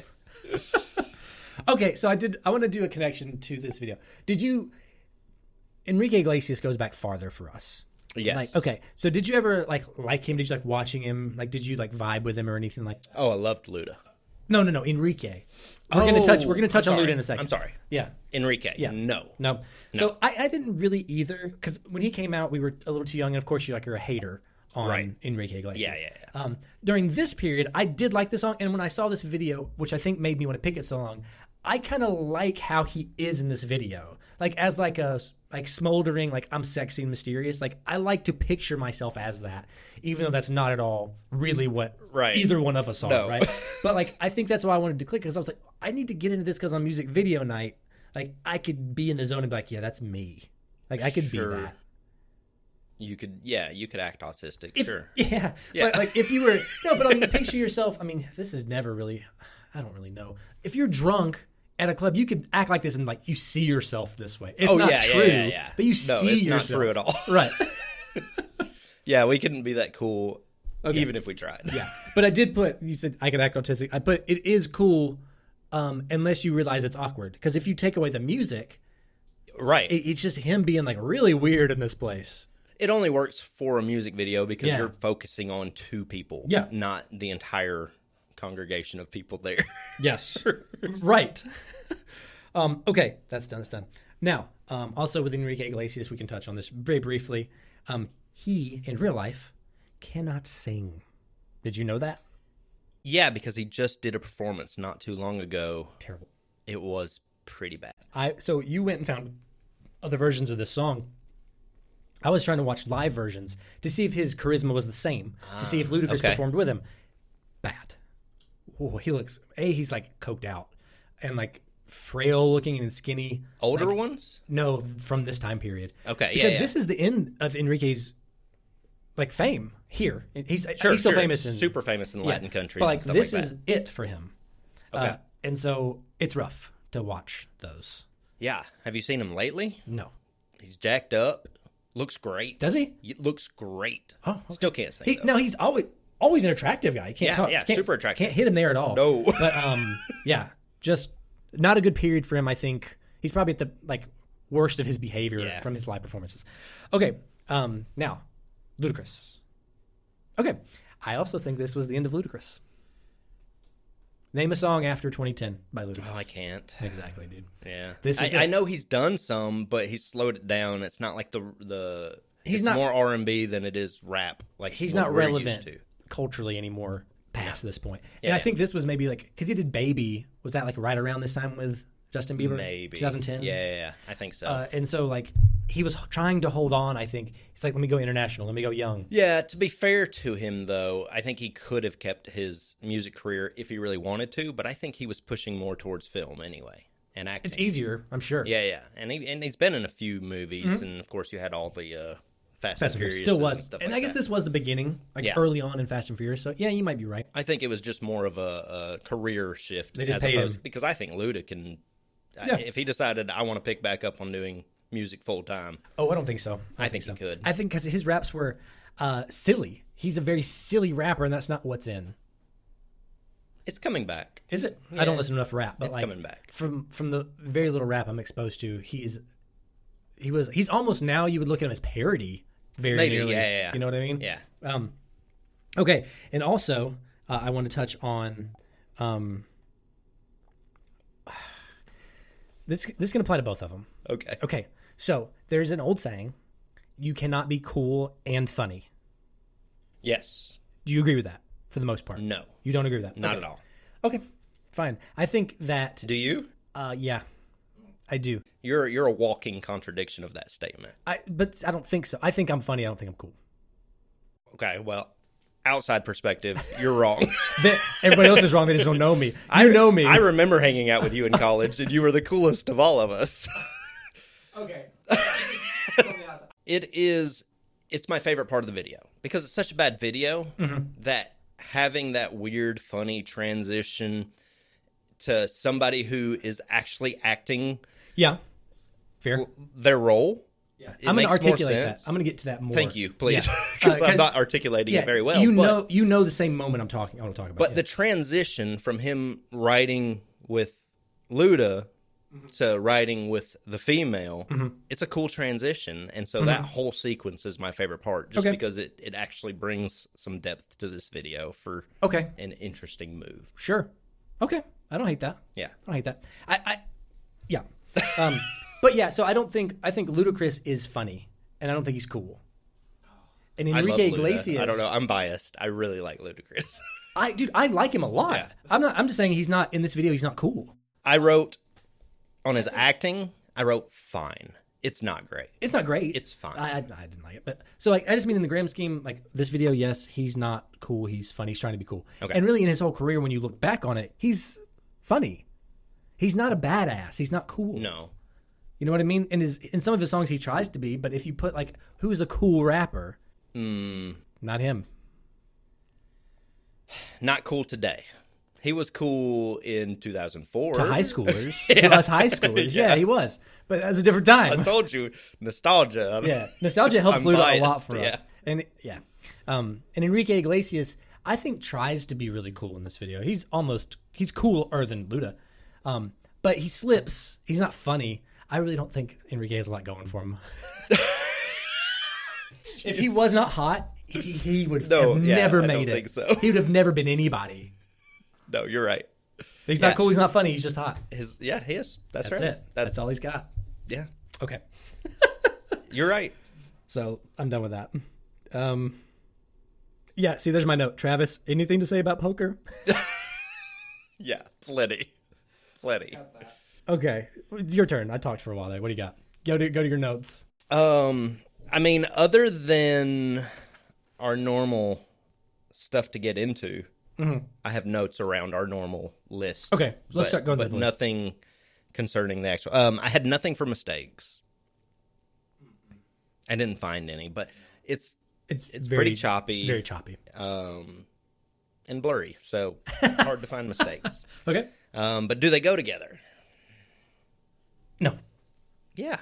Okay, so I did. I want to do a connection to this video. Did you? Enrique Iglesias goes back farther for us. Yes. Like, okay, so did you ever like like him? Did you like watching him? Like, did you like vibe with him or anything like? Oh, I loved Luda. No, no, no. Enrique. We're gonna touch. We're gonna touch I'm on sorry. Luda in a second. I'm sorry. Yeah. Enrique. Yeah. No. No. So I, I didn't really either because when he came out, we were a little too young, and of course, you're like you're a hater on Right. Enrique Iglesias. Yeah, yeah, yeah. Um, during this period, I did like this song, and when I saw this video, which I think made me want to pick it so long, I kind of like how he is in this video, like as like a like smoldering, like I'm sexy and mysterious. Like I like to picture myself as that, even though that's not at all really what Right. either one of us are, No. right? But like I think that's why I wanted to click because I was like, I need to get into this because on music video night, like I could be in the zone and be like, yeah, that's me. Like I could Sure. be that. You could, yeah, you could act autistic. If- sure. Yeah. Yeah. But like if you were no, but I mean picture yourself. I mean, this is never really. I don't really know. If you're drunk at a club, you could act like this and like you see yourself this way. It's Oh, not yeah, yeah, true, yeah, yeah. but you No, see it's not yourself. true at all. Right. Yeah, we couldn't be that cool Okay. even if we tried. Yeah, but I did put. You said I can act autistic. I put it is cool, um, unless you realize it's awkward. Because if you take away the music, Right. it, it's just him being like really weird in this place. It only works for a music video because Yeah. you're focusing on two people, Yeah. not the entire congregation of people there. Yes, right. um, okay, that's done. That's done. Now, um, also with Enrique Iglesias, we can touch on this very briefly. Um, he in real life cannot sing. Did you know that? Yeah, because he just did a performance not too long ago. Terrible. It was pretty bad. I so you went and found other versions of this song. I was trying to watch live versions to see if his charisma was the same, to see if Ludacris okay. performed with him. Bad. Oh, he looks. A, he's like coked out and like frail looking and skinny. Older Like, ones? no, from this time period. Okay, yeah, because yeah. this is the end of Enrique's like fame here. He's Sure, he's still sure. famous in super famous in yeah, Latin countries. but like and stuff this like is that. it for him. Okay. Uh, and so it's rough to watch those. Yeah. Have you seen him lately? No, He's jacked up. Looks great. does he? He looks great. Oh, okay. Still can't say He, though. no, he's always always an attractive guy. You can't Yeah, talk. yeah, can't, super attractive. Can't hit him there at all. No. but um, yeah, just not a good period for him. I think he's probably at the like worst of his behavior Yeah. from his live performances. Okay, um, now Ludacris. Okay, I also think this was the end of Ludacris. Name a song after twenty ten by Ludacris. Oh, I can't. Exactly, dude. Yeah. This I, was I it. know he's done some, but he's slowed it down. It's not like the the. He's it's not- more R and B than it is rap. Like He's what not we're relevant used to. culturally anymore past this point. And Yeah, I yeah. think this was maybe like because he did Baby. Was that like right around this time with Justin Bieber? Maybe twenty ten. Yeah, yeah, yeah. I think so. Uh, and so like he was trying to hold on. I think he's like, let me go international. Let me go young. Yeah, to be fair to him, though, I think he could have kept his music career if he really wanted to, but I think he was pushing more towards film anyway and acting. It's easier, I'm sure. Yeah, yeah, and he and he's been in a few movies, and of course you had all the uh, Fast, Fast and and Furious Furious still and was, stuff and like I guess that. this was the beginning, like Yeah. early on in Fast and Furious. So yeah, you might be right. I think it was just more of a, a career shift. They just as paid opposed, him. because I think Luda can. I- Yeah. If he decided I want to pick back up on doing music full time, Oh, I don't think so. I don't think he so. could. I think because his raps were uh, silly. He's a very silly rapper, and that's not what's in. it's coming back. Is it? I Yeah. don't listen to enough rap, but It's like coming back. from from the very little rap I'm exposed to, he's he was he's almost now you would look at him as parody. Very Maybe, nearly. yeah, yeah, yeah. You know what I mean? Yeah. Um, okay, and also uh, I want to touch on um, this. This is going to apply to both of them. Okay. Okay, so there's an old saying: "You cannot be cool and funny." Yes. Do you agree with that? For the most part, No. you don't agree with that. Not Okay. at all. Okay, fine. I think that. Do you? Uh, yeah, I do. You're you're a walking contradiction of that statement. I but I don't think so. I think I'm funny. I don't think I'm cool. Okay, well, outside perspective, you're wrong. That, everybody else is wrong. They just don't know me. You I know me. I remember hanging out with you in college, and you were the coolest of all of us. okay. It is. It's my favorite part of the video because it's such a bad video Mm-hmm. that having that weird, funny transition to somebody who is actually acting Yeah. Fair. their role. Yeah. it I'm going to makes more articulate that. sense. I'm going to get to that more. Thank you, please, Yeah. because Uh, I'm not articulating yeah, it very well. You but, know, you know the same moment I'm talking. I want to talk about. but yeah. the transition from him writing with Luda Mm-hmm. to writing with the female, it's a cool transition, and so that whole sequence is my favorite part, just Mm-hmm. Okay. because it it actually brings some depth to this video for okay, an interesting move. sure, okay. I don't hate that. Yeah. I don't hate that. I, I yeah. Um, but yeah, so I don't think I think Ludacris is funny, and I don't think he's cool. And I love Enrique Luda. Iglesias, I don't know. I'm biased. I really like Ludacris. I dude, I like him a lot. Yeah. I'm not. I'm just saying he's not in this video. He's not cool. I wrote on his acting. I wrote fine. It's not great. It's not great. It's fine. I, I, I didn't like it, but so like I just mean in the grand scheme, like this video, yes, he's not cool. He's funny. He's trying to be cool. Okay. And really, in his whole career, when you look back on it, he's funny. He's not a badass. He's not cool. No. You know what I mean? In his in some of his songs, he tries to be, but if you put like who's a cool rapper, Mm, not him. not cool today. He was cool in two thousand four. To high schoolers, to us high schoolers, yeah. Yeah. he was, but that was a different I time. told you, nostalgia. Yeah, nostalgia helped I'm Luda a lot biased, for yeah. us. And yeah, um, and Enrique Iglesias, I think, tries to be really cool in this video. He's almost he's cooler than Luda, um, but he slips. He's not funny. I really don't think Enrique has a lot going for him. If he was not hot, he, he would No, have yeah, never I made don't it. think so. He would have never been anybody. No, you're right. He's Yeah. not cool. He's not funny. He's just hot. His yeah, he is. That's, That's right. it. That's all he's got. Yeah, Okay. you're right. So I'm done with that. Um, yeah, see, there's my note. Travis, anything to say about poker? Yeah, plenty, plenty. Okay, your turn. I talked for a while there. What do you got? Go to go to your notes. Um, I mean, other than our normal stuff to get into, Mm-hmm. I have notes around our normal list. Okay, let's but, start going but down the list. nothing concerning the actual. Um, I had nothing for mistakes. I didn't find any, but it's It's it's very, pretty choppy, Very choppy. um, and blurry, so hard to find mistakes. Okay. Um, but do they go together? No. Yeah.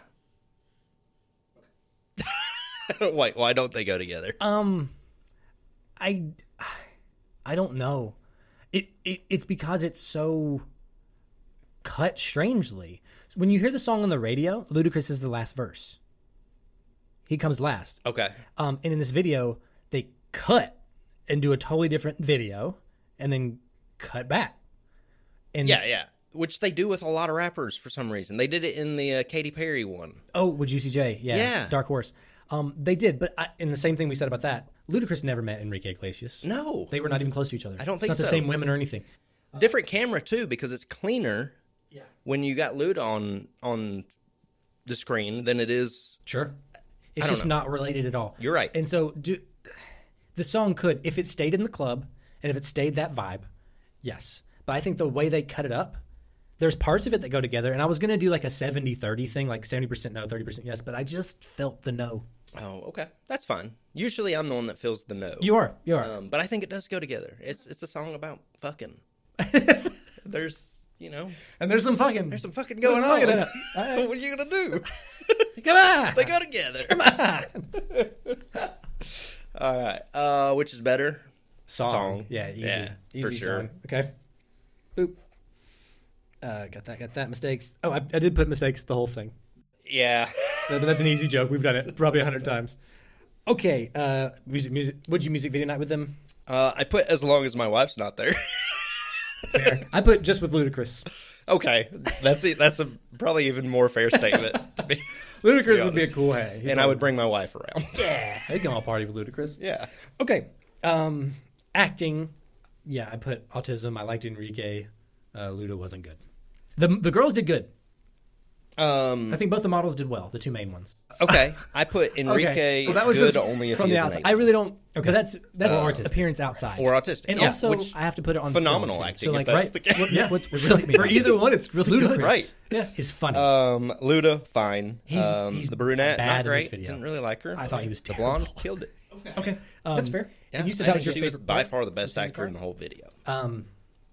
Wait, why don't they go together? Um, I, I don't know. It, it it's because it's so cut strangely. When you hear the song on the radio, Ludacris is the last verse. He comes last. Okay. Um, and in this video, they cut and do a totally different video, and then cut back. And Yeah, yeah. Which they do with a lot of rappers for some reason. They did it in the uh, Katy Perry one. Oh, with Juicy J, yeah, Yeah. Dark Horse. Um, they did, but I, and the same thing we said about that. Ludacris never met Enrique Iglesias. No. They were not even close to each other. I don't It's think not the so. same women or anything. Different camera, too, because it's cleaner Yeah, when you got Luda on, on the screen than it is. sure. It's don't just know. not related at all. You're right. And so, do the song could, if it stayed in the club and if it stayed that vibe, yes. But I think the way they cut it up, there's parts of it that go together. And I was going to do like a seventy thirty thing, like seventy percent no, thirty percent yes. But I just felt the no. Oh, okay. That's fine. Usually I'm the one that feels the no. You are. You are. Um, but I think it does go together. It's it's a song about fucking. There's, you know, and there's some fucking. there's some fucking going There's on. fucking in it. All right. What are you going to do? Come on. They go together. Come on. All right. Uh, which is better? Song. Song. Yeah, easy. Yeah, easy for sure. song. Okay. Boop. Uh, got that, got that. Mistakes. Oh, I, I did put mistakes the whole thing. Yeah. But that's an easy joke. We've done it probably a hundred times. Okay. Uh, music, music. Would you music video night with them? Uh, I put as long as my wife's not there. Fair. I put just with Ludacris. Okay, that's it. That's a probably even more fair statement to be. Ludacris be would be a honest. cool hey. He'd And I go- would bring my wife around. Yeah. They'd come all party with Ludacris. Yeah. Okay. Um, acting. Yeah, I put autism. I liked Enrique. Uh, Luda wasn't good. The the girls did good. Um. I think both the models did well. The two main ones. Okay. I put Enrique Well, that was good just only if from he the is outside. an I really don't. Okay, that's that's Or artist appearance outside Or autistic, and yeah, also which- I have to put it on phenomenal film, too. acting, So if like that's right, the case. what- yeah, what, what really for either one, it's really Ludacris. Right. Yeah, is funny. Um, Luda, fine. He's- um, he's the brunette, bad not in this great. video. Didn't really like her. I thought he was The terrible. blonde killed it. okay, um, that's fair. Yeah, And you said I that was think your he was favorite by part? far the best favorite actor in part? the whole video. Um.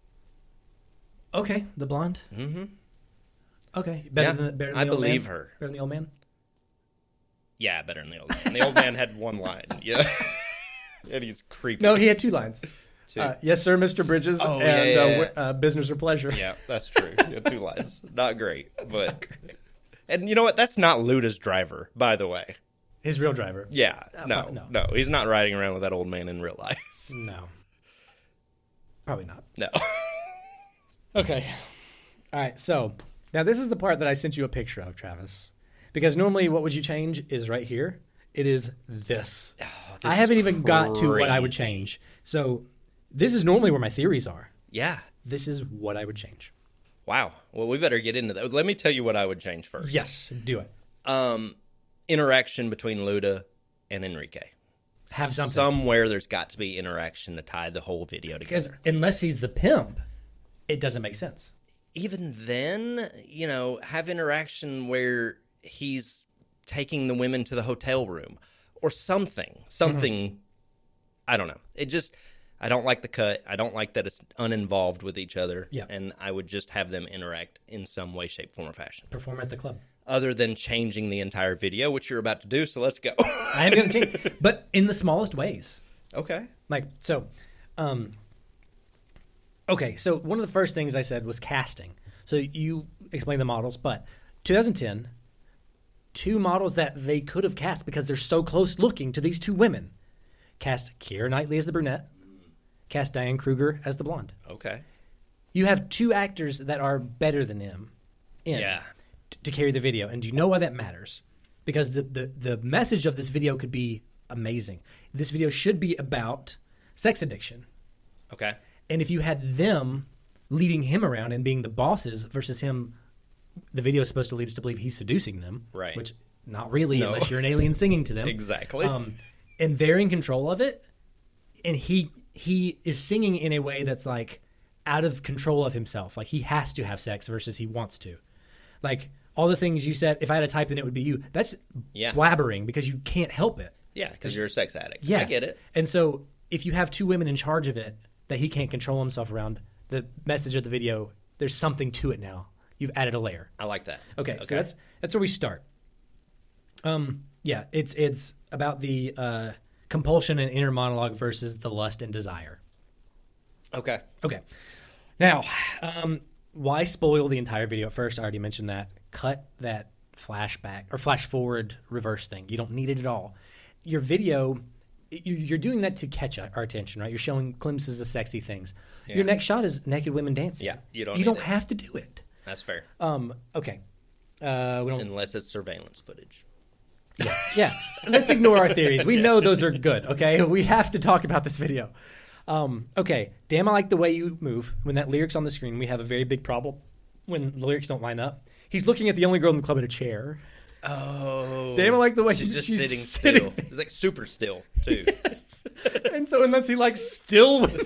Okay, the blonde. Mm-hmm. Okay, better Yeah, than better than I the old believe man? her. Better than the old man. Yeah, better than the old man. The old man had one line. Yeah, and he's creepy. No, he had two lines. too. Uh, yes, sir, Mister Bridges, Oh, and yeah, yeah, uh, yeah. wi- uh, business or pleasure. Yeah, that's true. He had two lines. Not great, but and you know what? That's not Luda's driver, by the way. His real driver. Yeah, no, Uh, no. no, he's not riding around with that old man in real life. No, probably not. No. Okay. All right. So now this is the part that I sent you a picture of, Travis, because normally what would you change is right here. It is this. this I is haven't even got to what I would crazy. change. So this is normally where my theories are. Yeah. This is what I would change. Wow. Well, we better get into that. Let me tell you what I would change first. Yes, do it. Um, interaction between Luda and Enrique. Have something. Somewhere there's got to be interaction to tie the whole video Because together. unless he's the pimp, it doesn't make sense. Even then, you know, have interaction where he's taking the women to the hotel room or something. Something. Mm-hmm. I don't know. It just, I don't like the cut. I don't like that it's uninvolved with each other. Yeah. And I would just have them interact in some way, shape, form, or fashion. Perform at the club. other than changing the entire video, which you're about to do. So let's go. I am going to change, but in the smallest ways. Okay. Like, so, um, okay, so one of the first things I said was casting. So you explain the models, but twenty ten, two models that they could have cast because they're so close looking to these two women. Cast Keira Knightley as the brunette, cast Diane Kruger as the blonde. Okay. You have two actors that are better than them in Yeah. t- to carry the video. And do you know why that matters? Because the, the, the message of this video could be amazing. This video should be about sex addiction. Okay. And if you had them leading him around and being the bosses versus him, the video is supposed to lead us to believe he's seducing them. Right. Which, not really, No. unless you're an alien singing to them. Exactly. Um, and they're in control of it. And he he is singing in a way that's like out of control of himself. Like he has to have sex versus he wants to. Like all the things you said, if I had a type, then it would be you. That's Yeah. blabbering because you can't help it. Yeah, because you're a sex addict. Yeah. I get it. And so if you have two women in charge of it that he can't control himself around, the message of the video, there's something to it now. You've added a layer. I like that. Okay, so that's that's where we start. Um, yeah, it's it's about the uh, compulsion and inner monologue versus the lust and desire. Okay. Okay. Now, um, why spoil the entire video? At first, I already mentioned that. Cut that flashback or flash forward reverse thing. You don't need it at all. Your video, you- you're doing that to catch our attention, right? You're showing glimpses of sexy things. Your next shot is naked women dancing. Yeah, you don't You need don't it. have to do it. That's fair. Um. Okay. Uh. We don't. Unless it's surveillance footage. Yeah. Let's ignore our theories. We know those are good. Okay. We have to talk about this video. Um. Okay. Damn, I like the way you move. When that lyric's on the screen, we have a very big problem. When the lyrics don't line up, he's looking at the only girl in the club in a chair. Oh. Damn, I like the way she's just she's sitting, sitting. still. It's like super still, too. And so, unless he likes still, women,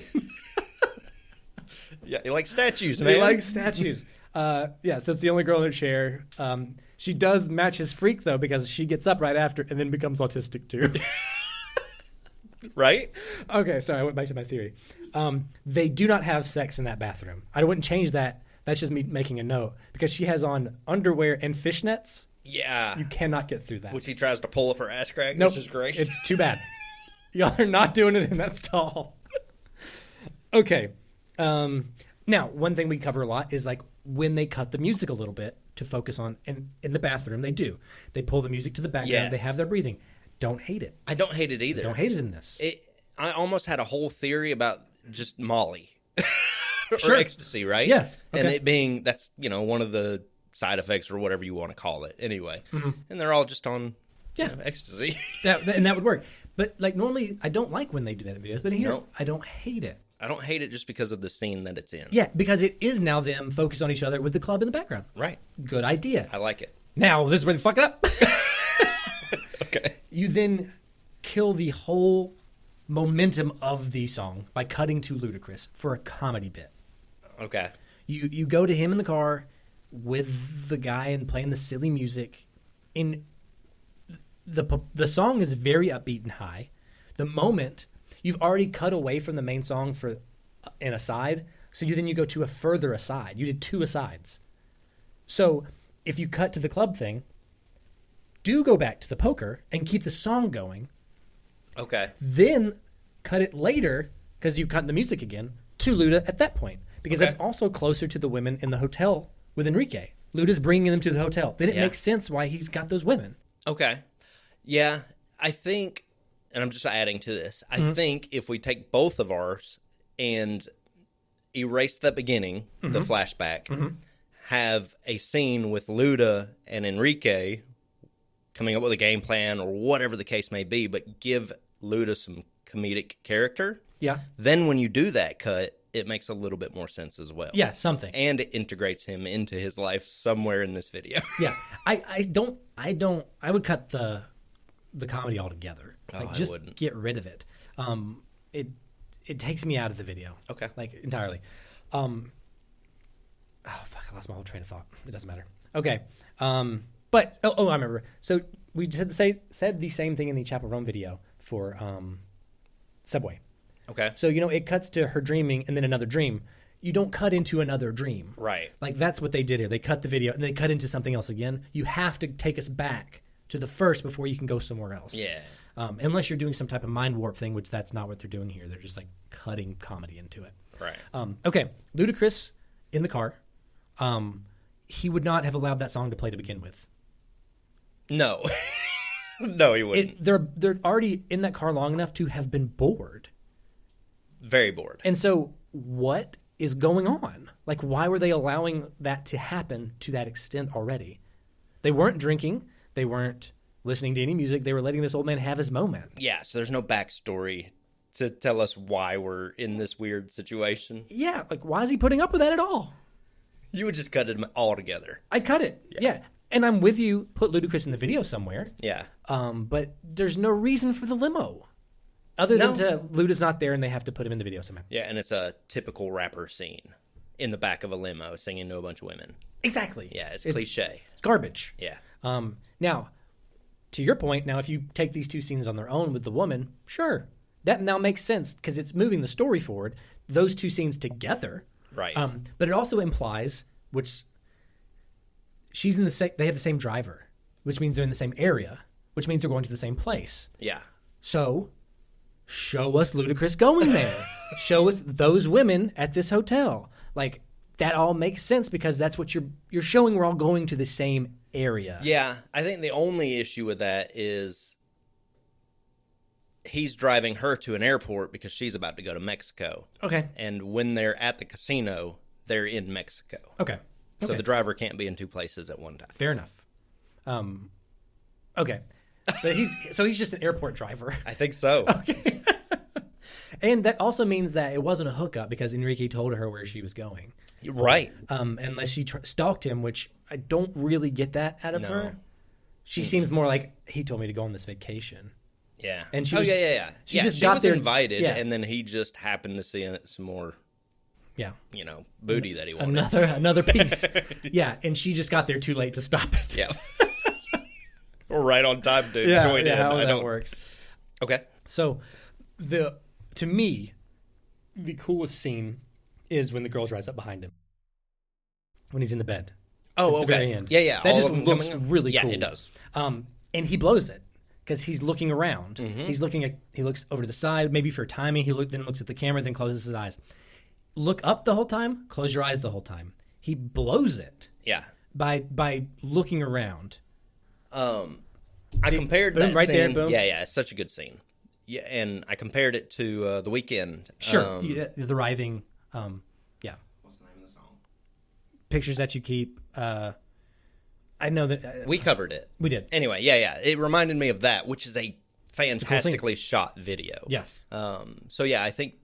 Yeah, he likes statues, he man. likes statues. Uh, yeah, so it's the only girl in her chair. Um, she does match his freak though because she gets up right after and then becomes autistic too. Right? Okay, sorry, I went back to my theory. Um, they do not have sex in that bathroom. I wouldn't change that. That's just me making a note because she has on underwear and fishnets. Yeah. You cannot get through that. Which he tries to pull up her ass crack, Nope. which is great. It's too bad. Y'all are not doing it in that stall. Okay. Um, now, one thing we cover a lot is like when they cut the music a little bit to focus on, and in the bathroom they do. They pull the music to the background. Yes. They have their breathing. Don't hate it. I don't hate it either. Don't hate it in this. It. I almost had a whole theory about just Molly. or Sure. ecstasy, right? Yeah, And okay. it being, that's, you know, one of the side effects or whatever you want to call it. Anyway. Mm-hmm. And they're all just on you Yeah. know, ecstasy. that, and that would work. But like normally, I don't like when they do that in videos. But here, No. I don't hate it. I don't hate it just because of the scene that it's in. Yeah, because it is now them focused on each other with the club in the background. Right. Good idea. I like it. Now, this is where they fuck it up. Okay. You then kill the whole momentum of the song by cutting to Ludacris for a comedy bit. Okay. You you go to him in the car with the guy and playing the silly music. In the the song is very upbeat and high. The moment you've already cut away from the main song for an aside, so you then you go to a further aside. You did two asides. So if you cut to the club thing, do go back to the poker and keep the song going. Okay. Then cut it later because you cut the music again to Luda at that point because Okay. that's also closer to the women in the hotel with Enrique. Luda's bringing them to the hotel. Then it Yeah. makes sense why he's got those women. Okay. Yeah, I think, and I'm just adding to this, I Mm-hmm. think if we take both of ours and erase the beginning, Mm-hmm. the flashback, have a scene with Luda and Enrique coming up with a game plan or whatever the case may be, but give Luda some comedic character, Yeah. then when you do that cut, it makes a little bit more sense as well. Yeah, something. And it integrates him into his life somewhere in this video. Yeah. I, I don't I don't I would cut the the comedy altogether. Like Oh, I just wouldn't. get rid of it. Um it it takes me out of the video. Okay. Like entirely. Um Oh fuck, I lost my whole train of thought. It doesn't matter. Okay. Um but oh, oh I remember. So we said the say said the same thing in the Chapel Rome video for um Subway. Okay. So, you know, it cuts to her dreaming and then another dream. you don't cut into another dream. Right. Like that's what they did here. They cut the video and they cut into something else again. You have to take us back to the first before you can go somewhere else. Yeah. Um, unless you're doing some type of mind warp thing, which that's not what they're doing here. They're just like cutting comedy into it. Right. Um, okay. Ludacris in the car. Um, he would not have allowed that song to play to begin with. No. No, he wouldn't. It, they're they're already in that car long enough to have been bored. Very bored. And so what is going on? Like, why were they allowing that to happen to that extent already? They weren't drinking. They weren't listening to any music. They were letting this old man have his moment. Yeah, so there's no backstory to tell us why we're in this weird situation. Yeah, like, why is he putting up with that at all? You would just cut it all together. I cut it. Yeah. yeah. And I'm with you. Put Ludacris in the video somewhere. Yeah. Um, but there's no reason for the limo. Other no. than to, Luda's not there and they have to put him in the video somehow. Yeah, and it's a typical rapper scene in the back of a limo singing to a bunch of women. Exactly. Yeah, it's, it's cliche. It's garbage. Yeah. Um, now, to your point, now if you take these two scenes on their own with the woman, sure, that now makes sense because it's moving the story forward. Those two scenes together, right? Um, but it also implies, which she's in the same. They have the same driver, which means they're in the same area, which means they're going to the same place. Yeah. So, show us Ludacris going there. Show us those women at this hotel. Like that all makes sense because that's what you're you're showing. We're all going to the same area. Yeah, I think the only issue with that is he's driving her to an airport because she's about to go to Mexico. Okay. And when they're at the casino, they're in Mexico. Okay. So okay. the driver can't be in two places at one time. Fair enough. Um, okay. But he's so he's just an airport driver. I think so. Okay. And that also means that it wasn't a hookup because Enrique told her where she was going. Right. Um, unless she tr- stalked him, which I don't really get that out of No. her. She mm-hmm. seems more like he told me to go on this vacation. Yeah. And she oh was, yeah, yeah, yeah. She yeah, just she got was there invited, yeah. and then he just happened to see some more. Yeah. You know, booty that he wanted. Another another piece. Yeah, and she just got there too late to stop it. Yeah. We're right on time to yeah, join yeah, in. how I that don't... works. Okay. So, the to me, the coolest scene is when the girl drives up behind him when he's in the bed. Oh, It's okay. the very end. Yeah, yeah. That all just of them looks coming up? really yeah, cool. Yeah, it does. Um, and he blows it because he's looking around. Mm-hmm. He's looking at. He looks over to the side, maybe for timing. He look, then looks at the camera, then closes his eyes. Look up the whole time. Close your eyes the whole time. He blows it. Yeah. By by looking around. Um, I See, compared boom, that right scene. there, boom. Yeah, yeah. It's such a good scene. Yeah, and I compared it to uh, The Weeknd. Sure. Um, You- the writhing. Um, yeah. What's the name of the song? Pictures that you keep. Uh, I know that uh, We covered it. we did. Anyway, yeah, yeah. It reminded me of that, which is a fantastically scene. shot video. Yes. Um. So yeah, I think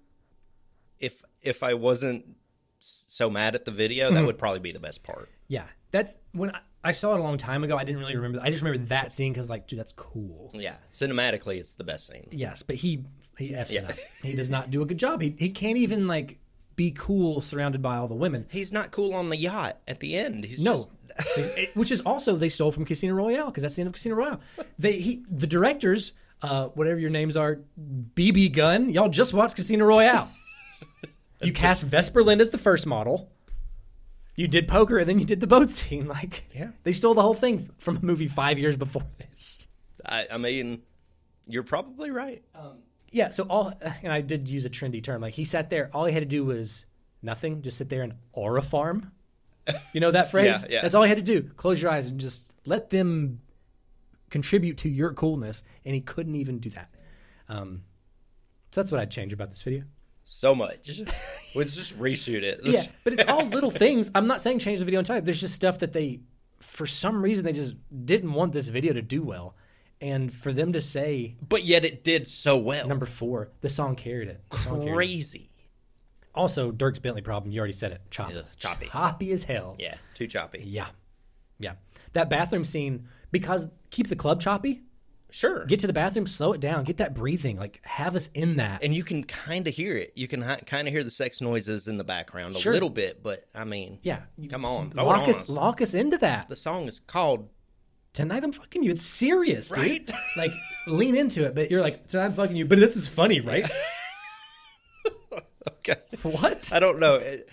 if if I wasn't s- so mad at the video, that would probably be the best part. Yeah. That's when I, I saw it a long time ago. I didn't really remember. I just remember that scene because, like, dude, that's cool. Yeah. Cinematically, it's the best scene. Yes, but he he f's it Yeah. up. He does not do a good job. He he can't even like be cool surrounded by all the women. He's not cool on the yacht at the end. He's No. just It- which is also they stole from Casino Royale because that's the end of Casino Royale. They he the directors, uh, whatever your names are, B B Gunn, y'all just watched Casino Royale. You cast Vesper Lind as the first model. You did poker and then you did the boat scene. Like, Yeah. they stole the whole thing from a movie five years before this. I, I mean, you're probably right. Yeah, so all, and I did use a trendy term. Like, he sat there, all he had to do was nothing, just sit there and aura farm. You know that phrase? Yeah, yeah. That's all he had to do. Close your eyes and just let them contribute to your coolness. And he couldn't even do that. Um, so that's what I'd change about this video. So much. Let's just reshoot it. Yeah, but it's all little things. I'm not saying change the video entirely. There's just stuff that they, for some reason, they just didn't want this video to do well. And for them to say, But yet it did so well. number four, the song carried it. The song carried it. Crazy. Also, Dirk's Bentley problem, you already said it. Chop. Ugh, choppy. Choppy as hell. Yeah, too choppy. Yeah. Yeah. That bathroom scene, because keep the club choppy, Sure. get to the bathroom, slow it down, get that breathing, like have us in that. And you can kind of hear it. You can hi- kind of hear the sex noises in the background a Sure. little bit, but I mean, yeah. come on. throw it Lock on us, us. lock us into that. The song is called Tonight I'm fucking you. It's serious, dude. Right? Like, lean into it, but you're like, tonight I'm fucking you, but this is funny, right? Okay. What? I don't know. It-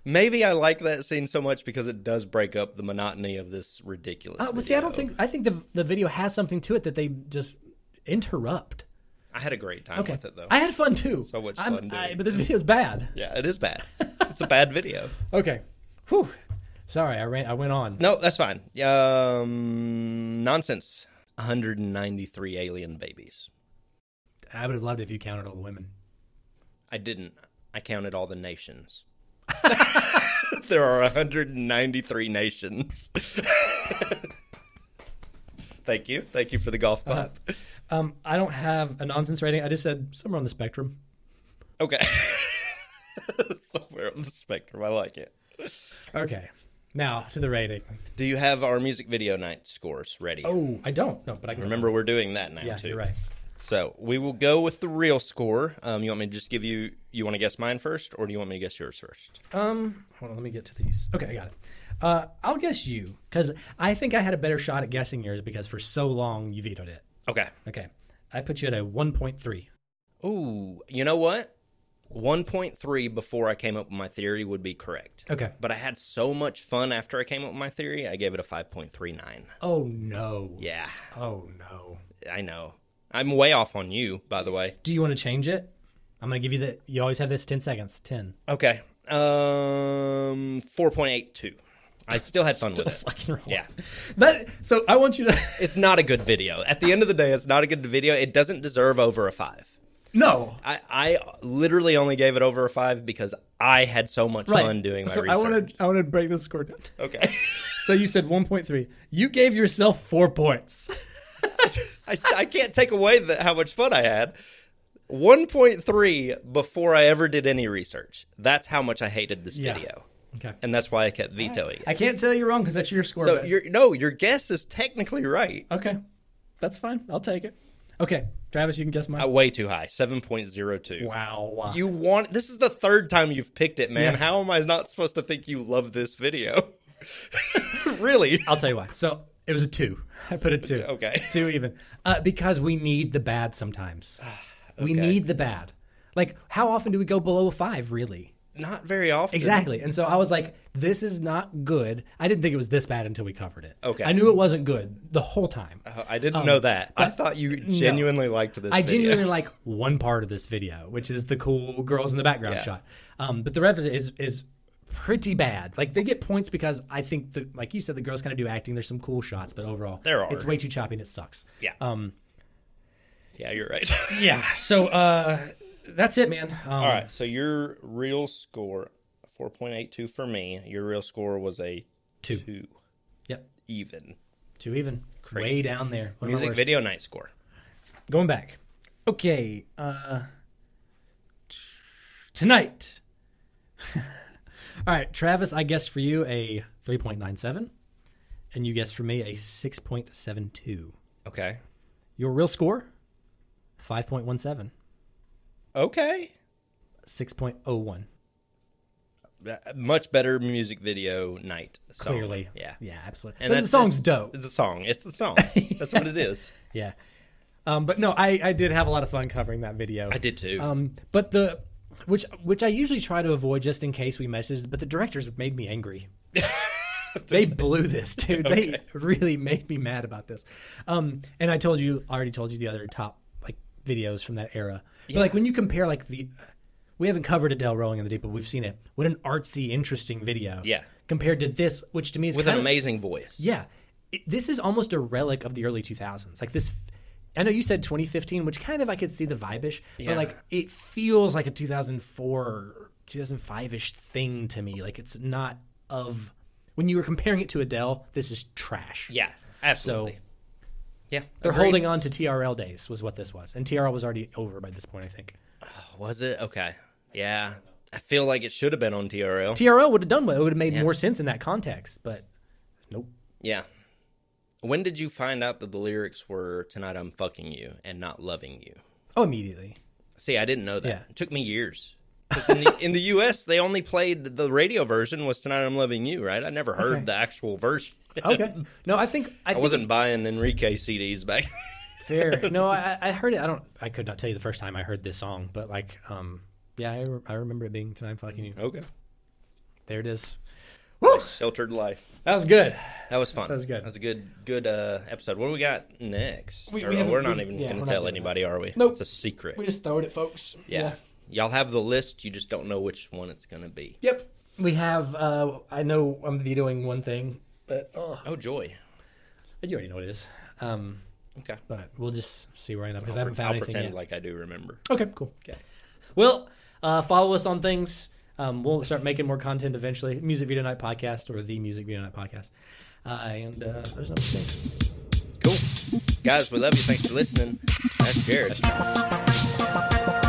Maybe I like that scene so much because it does break up the monotony of this ridiculous. Uh, but see, I don't think I think the the video has something to it that they just interrupt. I had a great time Okay, with it though. I had fun too. So much I'm- fun doing I, it. but this video's bad. Yeah, it is bad. It's a bad video. Okay, whew. Sorry, I ran. I went on. No, that's fine. Um, nonsense. one hundred ninety-three alien babies. I would have loved it if you counted all the women. I didn't. I counted all the nations. There are one hundred ninety-three nations. Thank you. Thank you for the golf clap. Uh, um, I don't have a nonsense rating. I just said somewhere on the spectrum. Okay. Somewhere on the spectrum. I like it. Okay, now to the rating. Do you have our music video night scores ready? Oh, I don't. No, but I can Remember, we're doing that now, Yeah, too. you're right. So we will go with the real score. Um, you want me to just give you, you want to guess mine first, or do you want me to guess yours first? Um, hold on, let me get to these. Okay, I got it. Uh, I'll guess you because I think I had a better shot at guessing yours because for so long you vetoed it. Okay. Okay, I put you at a one point three. Ooh, you know what? one point three before I came up with my theory would be correct. Okay. But I had so much fun after I came up with my theory, I gave it a five point three nine. Oh no. Yeah, Oh no. I know. I'm way off on you, by the way. Do you want to change it? I'm gonna give you the. You always have this ten seconds. ten. Okay. Um, four point eight two. I still had fun Still with it. fucking wrong. Yeah. That. So I want you to. It's not a good video. At the end of the day, it's not a good video. It doesn't deserve over a five. No. I, I literally only gave it over a five because I had so much Right. fun doing my so research. I want to. I want to break the score down. Okay. So you said one point three. You gave yourself four points. I, I can't take away the, how much fun I had. one point three before I ever did any research. That's how much I hated this Yeah. video. Okay. And that's why I kept vetoing it. I can't tell you wrong because that's your score. So but- your no, your guess is technically right. Okay. That's fine. I'll take it. Okay. Travis, you can guess mine. Uh, way too high. seven point zero two. Wow. You want this is the third time you've picked it, man. Yeah. How am I not supposed to think you love this video? Really? I'll tell you why. So it was a two. I put a two. Okay. Two even. Uh, because we need the bad sometimes. We Okay. need the bad. Like, how often do we go below a five, really? Not very often. Exactly. And so I was like, this is not good. I didn't think it was this bad until we covered it. Okay. I knew it wasn't good the whole time. Uh, I didn't know that. I thought you genuinely liked this I video. genuinely like one part of this video, which is the cool girls in the background Yeah. shot. Um, but the rest of it is is pretty bad. Like, they get points because I think, the, like you said, the girls kind of do acting. There's some cool shots, but overall, There are. it's way too choppy and it sucks. Yeah. Um, Yeah, you're right. yeah. So uh, that's it, man. Um, All right. So your real score, four point eight two for me. Your real score was a Two. two. Yep. Even. Two even. Crazy. Way down there. One of my Music worst. video night score. Going back. Okay. Uh, tonight. All right, Travis, I guessed for you a three point nine seven, and you guessed for me a six point seven two. Okay. Your real score, five point one seven. Okay. six point oh one. Uh, Much better music video night song. Clearly. Yeah. Yeah, absolutely. And But the that's- song's that's- dope. It's the song. It's the song. That's what it is. Yeah. Um, but no, I, I did have a lot of fun covering that video. I did too. Um, but the which which I usually try to avoid just in case we message, but the directors made me angry. They blew this, dude. Okay. They really made me mad about this. Um, and I told you, already told you the other top like videos from that era. But like when you compare like the, we haven't covered Adele Rolling in the Deep, but we've seen it. What an artsy, interesting video. Yeah. Compared to this, which to me is With kind an of, amazing voice. yeah, it, this is almost a relic of the early two thousands. Like this, I know you said twenty fifteen, which kind of I could see the vibe-ish, Yeah. but like it feels like a two thousand four or two thousand five-ish thing to me. Like it's not of, when you were comparing it to Adele, this is trash. Yeah. Absolutely. yeah. They're agreed. holding on to T R L days was what this was. And T R L was already over by this point, I think. Was it? Okay. Yeah. I feel like it should have been on T R L. T R L would have done well. It would have made Yeah. more sense in that context, but nope. Yeah. When did you find out that the lyrics were "Tonight I'm fucking you" and not "loving you"? Oh, immediately. See, I didn't know that. Yeah. It took me years. 'Cause in the, in the U S, they only played the radio version was "Tonight I'm loving you," right? I never heard Okay. the actual version. Okay. No, I think I, I think wasn't buying Enrique C Ds back. Fair. No, I, I heard it. I don't. I could not tell you the first time I heard this song, but like, um, yeah, I, re- I remember it being "Tonight I'm Fucking You." Okay. there it is. Woo! Sheltered life. That was good. That was fun. That was good. That was a good, good uh, episode. What do we got next? We- Or- we haven't- we're not we- even yeah, going we're to not tell doing anybody, are we? Nope. It's a secret. We just throwed it, folks. yeah. Y'all have the list. You just don't know which one it's going to be. Yep. We have, uh, I know I'm vetoing one thing, but oh, Oh, joy. you already know what it is. Um, Okay. but we'll just see where I end up because I I'll, haven't found I'll anything pretend yet. like I do remember. Okay, cool. Okay. Well, uh, follow us on things. Um, we'll start making more content eventually. Music Video Night Podcast or the Music Video Night Podcast. Uh, and uh, there's no mistakes. Cool. Guys, we love you. Thanks for listening. That's Jared. That's Travis.